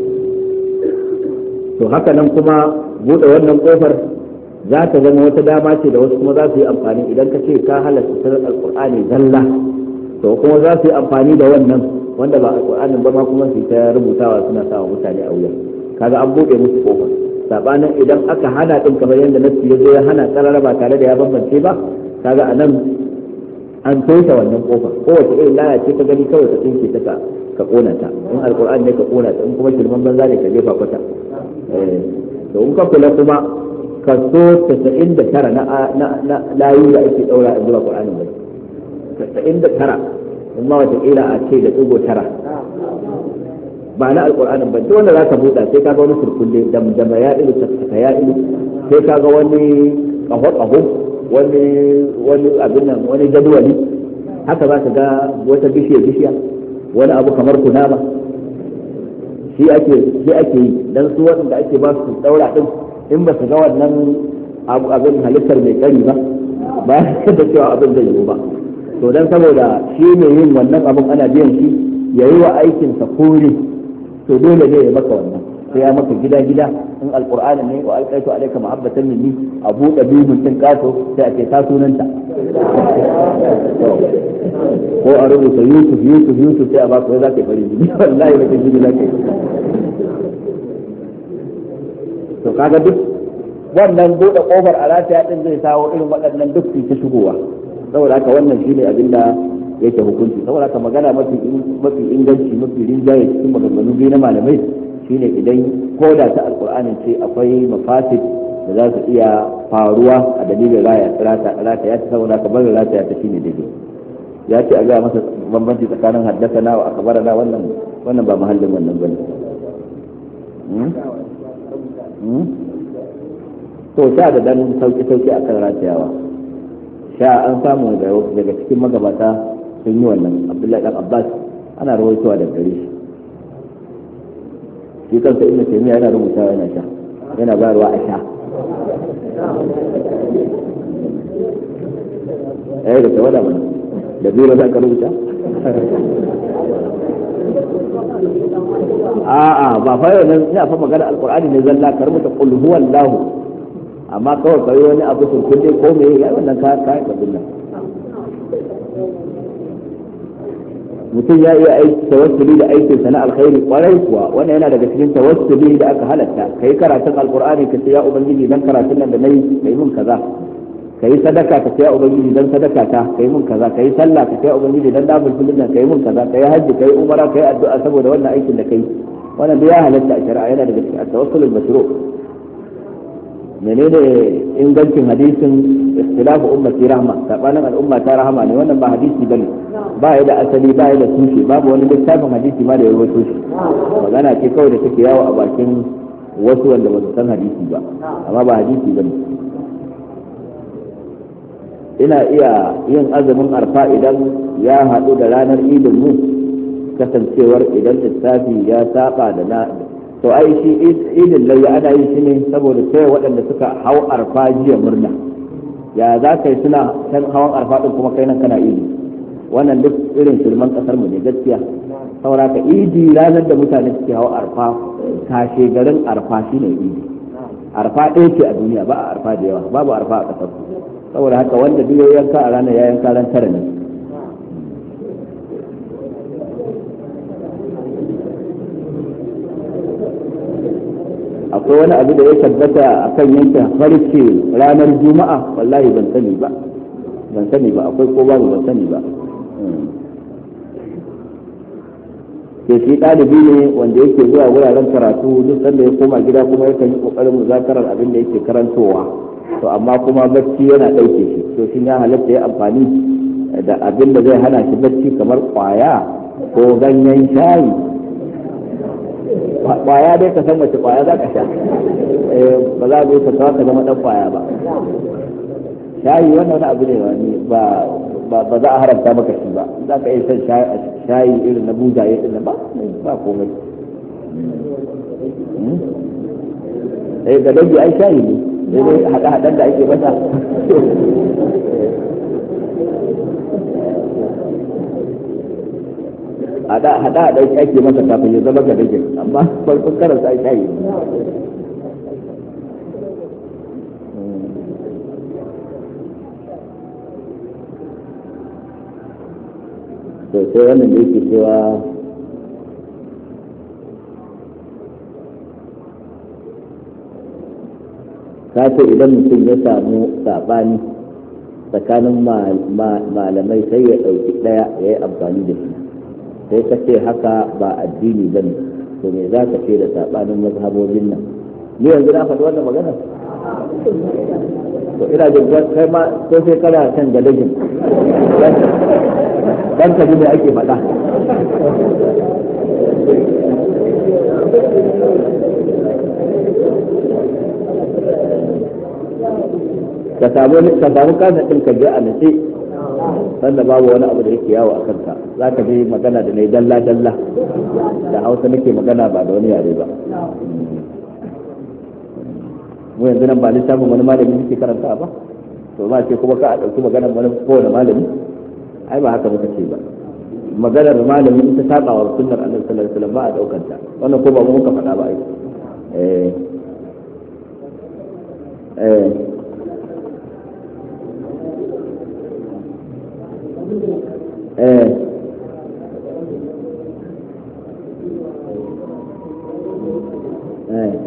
Speaker 2: To haka nan kuma buɗe wannan kofar za ta zama wata dama ce da wasu kuma za su yi amfani, idan ka ce ka halatta sanar alqur'ani zalla, to kuma za su yi amfani da wannan wanda ba alƙur'anin ba ma kuma su ta rubutawa suna sawa mutane a wuya. Kaga an buɗe musu kofar. Sabanin idan aka hana din kamar yadda nassi ya zo ya hana karara ba tare da ya bambance ba, kaga anan an toshe wannan kofar. Kowace irin laya ce ka gani kawai ka tsinke ta ka ka kona ta, in alƙur'ani ne ka kona ta, in kuma shirman banza ne ka jefa kwata. To in ka kula kuma kaso tasa'in da tara na layu da ake ɗaura a zuwa ƙur'anin ba, tasa'in da tara in ma wataƙila a ce da ɗigo tara ba na alƙur'anin ba. duk wanda za ka buɗa sai kaga wani surkulle damdama ya ilu tattaka ya ilu, sai kaga wani ƙaho-ƙaho, wani wani abin nan, wani jadwali haka za ka ga wata bishiya-bishiya, wani abu kamar kunama. shi ake shi ake yi dan su waɗanda ake ba su ɗaura ɗin, in ba su ga wannan abin halittar mai ƙari ba ba da cewa abin zai yiwu ba. To dan saboda shi ne yin wannan abin ana biyan shi ya yi wa aikinsa kore, to dole ne ya maka wannan, sai ya maka gida-gida. In alƙur'ani ne wa alƙaitu alaika mahabbatan minni, a buɗe biyu mutum ƙato sai a ce ta sunanta, ko a rubuta Yusuf Yusuf Yusuf sai a ba ku za ka yi farin jini, wallahi ba ka jini za ka yi. To kaga duk wannan buɗe ƙofar a rataya ɗin zai sawo irin waɗannan duk su ta shigowa. Saboda haka wannan shi ne abin da yake hukunci. Saboda haka magana mafi mafi inganci, mafi rinjaye cikin maganganu biyu na malamai shine idan ko da ta alƙur'ani ce akwai mafasid da za su iya faruwa a dalilin raya rata ya ta, saboda haka barin rata ya ta shine daidai. Ya ce a ga masa bambanci tsakanin haddasana wa akbarana, wannan wannan ba mahallin wannan bane. To sha da dan sauki sauki akan ratayawa, sha an samu daga cikin magabata sun yi wannan. Abdullahi dan Abbas ana rawaitowa da gare shi, shi kansa Ibn Taymiyyah yana rubutawa yana sha, yana bayarwa a sha. eh da tawada mana da biro za ka rubuta a'a ba fa yau nan ina fa magana alqur'ani ne zalla ka rubuta qul huwallahu, amma kawai kai wani abu sun kunne ko me ya wannan ka ka abin nan. mutum ya iya aiki tawassuli da aikin sa na alkhairi kwarai kuwa, wannan yana daga cikin tawassuli da aka halatta. Kai karatun alqur'ani ka ce ya ubangiji dan karatun nan da nayi kai mun kaza, kai sadaka ka ce ya ubangiji dan sadaka ta kai mun kaza, kai sallah ka ce ya ubangiji dan dabul kullun nan kai mun kaza, kai hajji kai umara kai addu'a saboda wannan aikin da kai. wannan da ya halatta a shari'a, yana daga cikin at-tawassul al-mashru'. menene ingancin hadisin ikhtilafu ummati rahma, sabanin al'umma ta rahama ne, wannan ba hadisi bane, ba ya da asali, ba ya da tushe, babu wani littafin hadisi ma da ya rawaito shi. magana ce kawai da take yawo a bakin wasu wanda ba su san hadisi ba, amma ba hadisi bane. ina iya yin azumin arfa idan ya haɗu da ranar idin mu, kasancewar idan lissafi ya saba da na to ai shi idin layya ana yin shi ne saboda sai waɗanda suka hau arfa jiya murna. ya za ka yi suna kan hawan arfa ɗin kuma kai nan kana idi? wannan duk irin shirman ƙasar mu ne gaskiya. saboda ka idi ranar da mutane suke hau arfa, kashe garin arfa shi ne idi. arfa ɗaya ce a duniya, ba a arfa da yawa, babu arfa a ƙasar. saboda haka wanda duk ya yanka a ranar ya yanka ran tara ne. akwai wani abu da ya tabbata akan yankin farce ranar juma'a wallahi ban sani ba ban sani ba akwai ko babu ban sani ba. ke shi ɗalibi ne wanda yake zuwa wuraren karatu duk sanda ya koma gida kuma yakan yi ƙoƙarin muzakarar abin da yake karantowa to amma kuma bacci yana ɗauke shi to shi ya halatta ya amfani da abin da zai hana shi bacci kamar ƙwaya ko ganyen shayi. Ƙwaya dai ka san wace ƙwaya za ka sha ba za a zo ka kawo ka zama ɗan ƙwaya ba. Shayi wannan wani abu ne ba ba za a haramta maka shi ba za ka iya shan shayi irin na bujaye din ba ba komai. eh ga dangi ai shayi ne sai hada hadan da ake masa hada hada da ake masa kafin ya zama ga dangi amma farkon karanta ai shayi to sai wannan da yake cewa ka ce idan mutum ya samu saɓani tsakanin malamai sai ya ɗauki ɗaya ya yi amfani da shi sai ka ce haka ba addini ba ne to me za ka ce da saɓanin mazhabobin nan ni yanzu na faɗi wannan magana to ina jin kai ma ko sai kana kan gadajin dan ka ji me ake faɗa ka samu ka samu kasa din ka je a nace sanda babu wani abu da yake yawo a kanka za ka je magana da nai dalla dalla da Hausa nake magana ba da wani yare ba mu yanzu nan ba littafin wani malami muke karanta ba to ma ce kuma ka a ɗauki maganar wani kowane malami ai ba haka muka ce ba maganar malami in ta saba wa sunnar annabi sallallahu alaihi wasallam ba a daukar ta wannan ko ba mu muka faɗa ba ai eh eh eh eh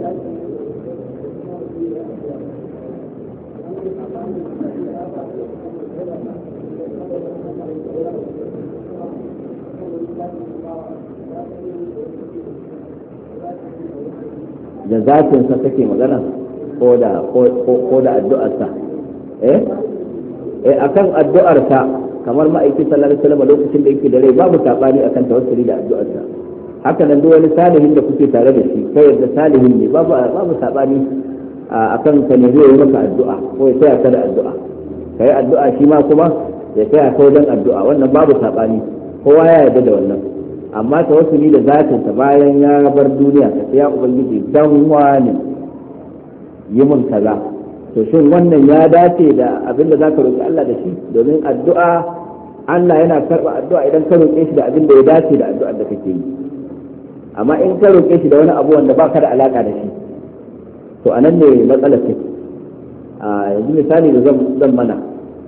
Speaker 2: da zatin sa take magana ko da ko da addu'ar sa eh eh akan addu'ar sa kamar ma'aikin sallallahu alaihi wasallam lokacin da yake da rai babu sabani akan tawassuli da addu'ar sa haka nan duk wani salihin da kuke tare da shi kai da salihin ne babu babu sabani akan ka ne zai yi maka addu'a ko ya tsaya ka da addu'a kai addu'a shi ma kuma ya tsaya ka wajen addu'a wannan babu sabani kowa ya yarda da wannan amma tawassuli da zatinsa bayan ya bar duniya ka ya ubangiji dan wani yi mun kaza to shin wannan ya dace da abin da zaka roki Allah da shi domin addu'a Allah yana karba addu'a idan ka roke shi da abin da ya dace da addu'ar da kake yi amma in ka roke shi da wani abu wanda baka da alaka da shi to anan ne matsalar take a yanzu misali da zan zan mana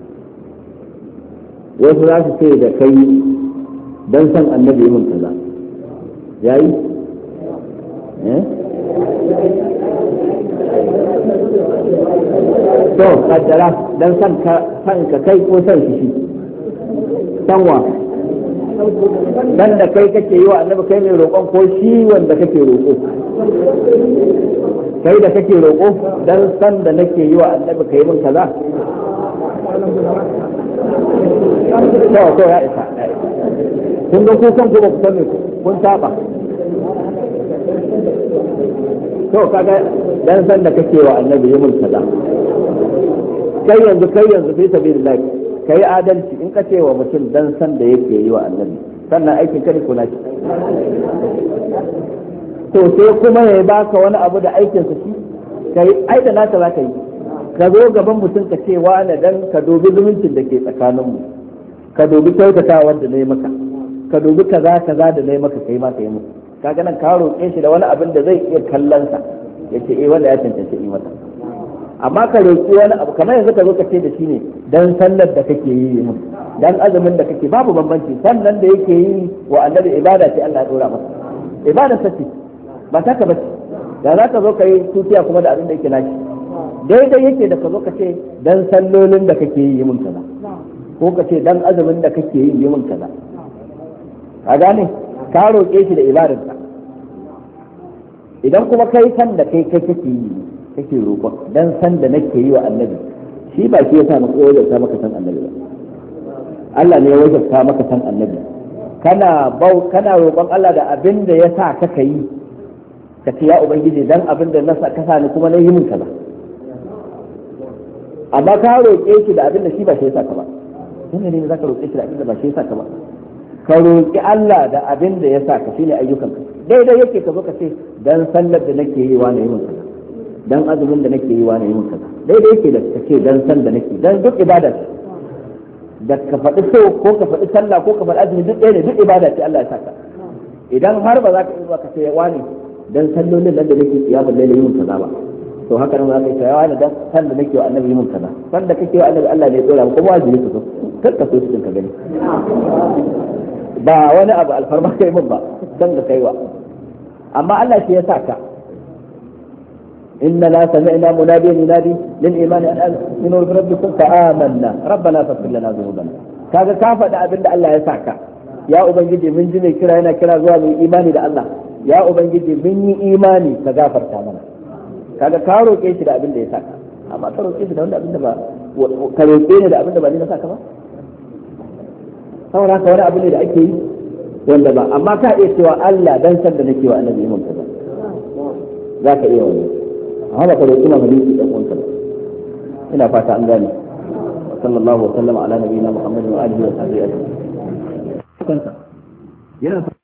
Speaker 2: wasu za su ce da kai dan san annabi mun kaza yayi eh to kaddara dan san ka san ka kai ko san shi sanwa dan da kai kake yi wa annabi kai mai roƙon ko shi wanda kake roƙo kai da kake roƙo dan san da nake yi wa annabi kai mun kaza to to ya isa kun ga kun san ko ba ku san kun saba to kaga dan san da kake wa annabi yi mun kaza kai yanzu kai yanzu fi sabilillah kai adalci in ka ce wa mutum dan san da yake yi wa annabi sannan aikin ka ne kuna shi to sai kuma ya baka wani abu da aikin sa shi kai ai da naka zaka yi ka zo gaban mutum ka ce wa na dan ka dubi zumuncin da ke tsakaninmu ka dubi kyautatawa da nayi maka ka dubi kaza kaza da nayi maka kai ma kai mu kaga nan ka roƙe shi da wani abin da zai iya kallon sa yace eh wanda ya tantance yi mata amma ka roƙi wani abu kamar yanzu ka zo ka ce da shi ne dan sallar da kake yi mun dan azumin da kake babu bambanci sannan da yake yi wa annabi ibada ce Allah ya dora masa ibada sace ba ta ka bace da za ka zo ka yi tutiya kuma da abin da yake nashi daidai yake da ka zo ka ce dan sallolin da kake yi mun kaza ko ka ce dan azumin da kake yi mun kaza ka gane ka roƙe shi da ibadarsa idan kuma kai san da kai kai kake yi kake roƙon dan san da nake yi wa annabi shi ba shi yasa maka wajabta maka san annabi ba Allah ne ya wajabta maka san annabi kana bau kana roƙon Allah da abin da yasa kaka yi ka ce ya ubangiji dan abin da nasa ka sani kuma na yi min kaza amma ka roƙe shi da abin da shi ba shi yasa ka ba dan ne zaka roƙe shi da abin da ba shi yasa ka ba ka roƙi Allah da abin da yasa ka shine ayyukan ka daidai yake ka zo ka ce dan sallar da nake yi wa na yi min kaza dan azumin da nake yi wa na yi min kaza daidai yake da kace dan san da nake dan duk ibada da ka faɗi so ko ka faɗi sallah ko ka faɗi azumi duk ɗaya ne duk ibada ce Allah ya saka idan har ba za ka iya ka ce ya wani dan sallolin nan da nake kiyamul layli yi min kaza ba to haka nan za ka ce ya wani dan san da nake wa annabi yi min kaza san da kake wa annabi Allah ne ya dora ko wajibi ka so kar ka so cikin ka gani ba wani abu alfarma kai min ba san da kai wa amma Allah shi ya saka إننا سمعنا مناديا ينادي للإيمان أن آمنوا بربكم فآمنا ربنا فاغفر لنا ذنوبنا kaga ka faɗi abin da Allah ya saka ya ubangiji mun ji mai kira yana kira zuwa mai imani da Allah ya ubangiji mun yi imani ka gafarta mana kaga ka roƙe shi da abin da ya saka amma ka roƙe shi da wanda abin da ba ka roƙe ni da abin da ba ni na saka ba saboda haka wani abu ne da ake yi wanda ba amma ka iya cewa Allah dan san da nake wa annabi mun kaza za ka iya wani هذا قد يكون حديث أبو سلمة إلى فاتح أنزاني وصلى الله وسلم على نبينا محمد وآله وصحبه أجمعين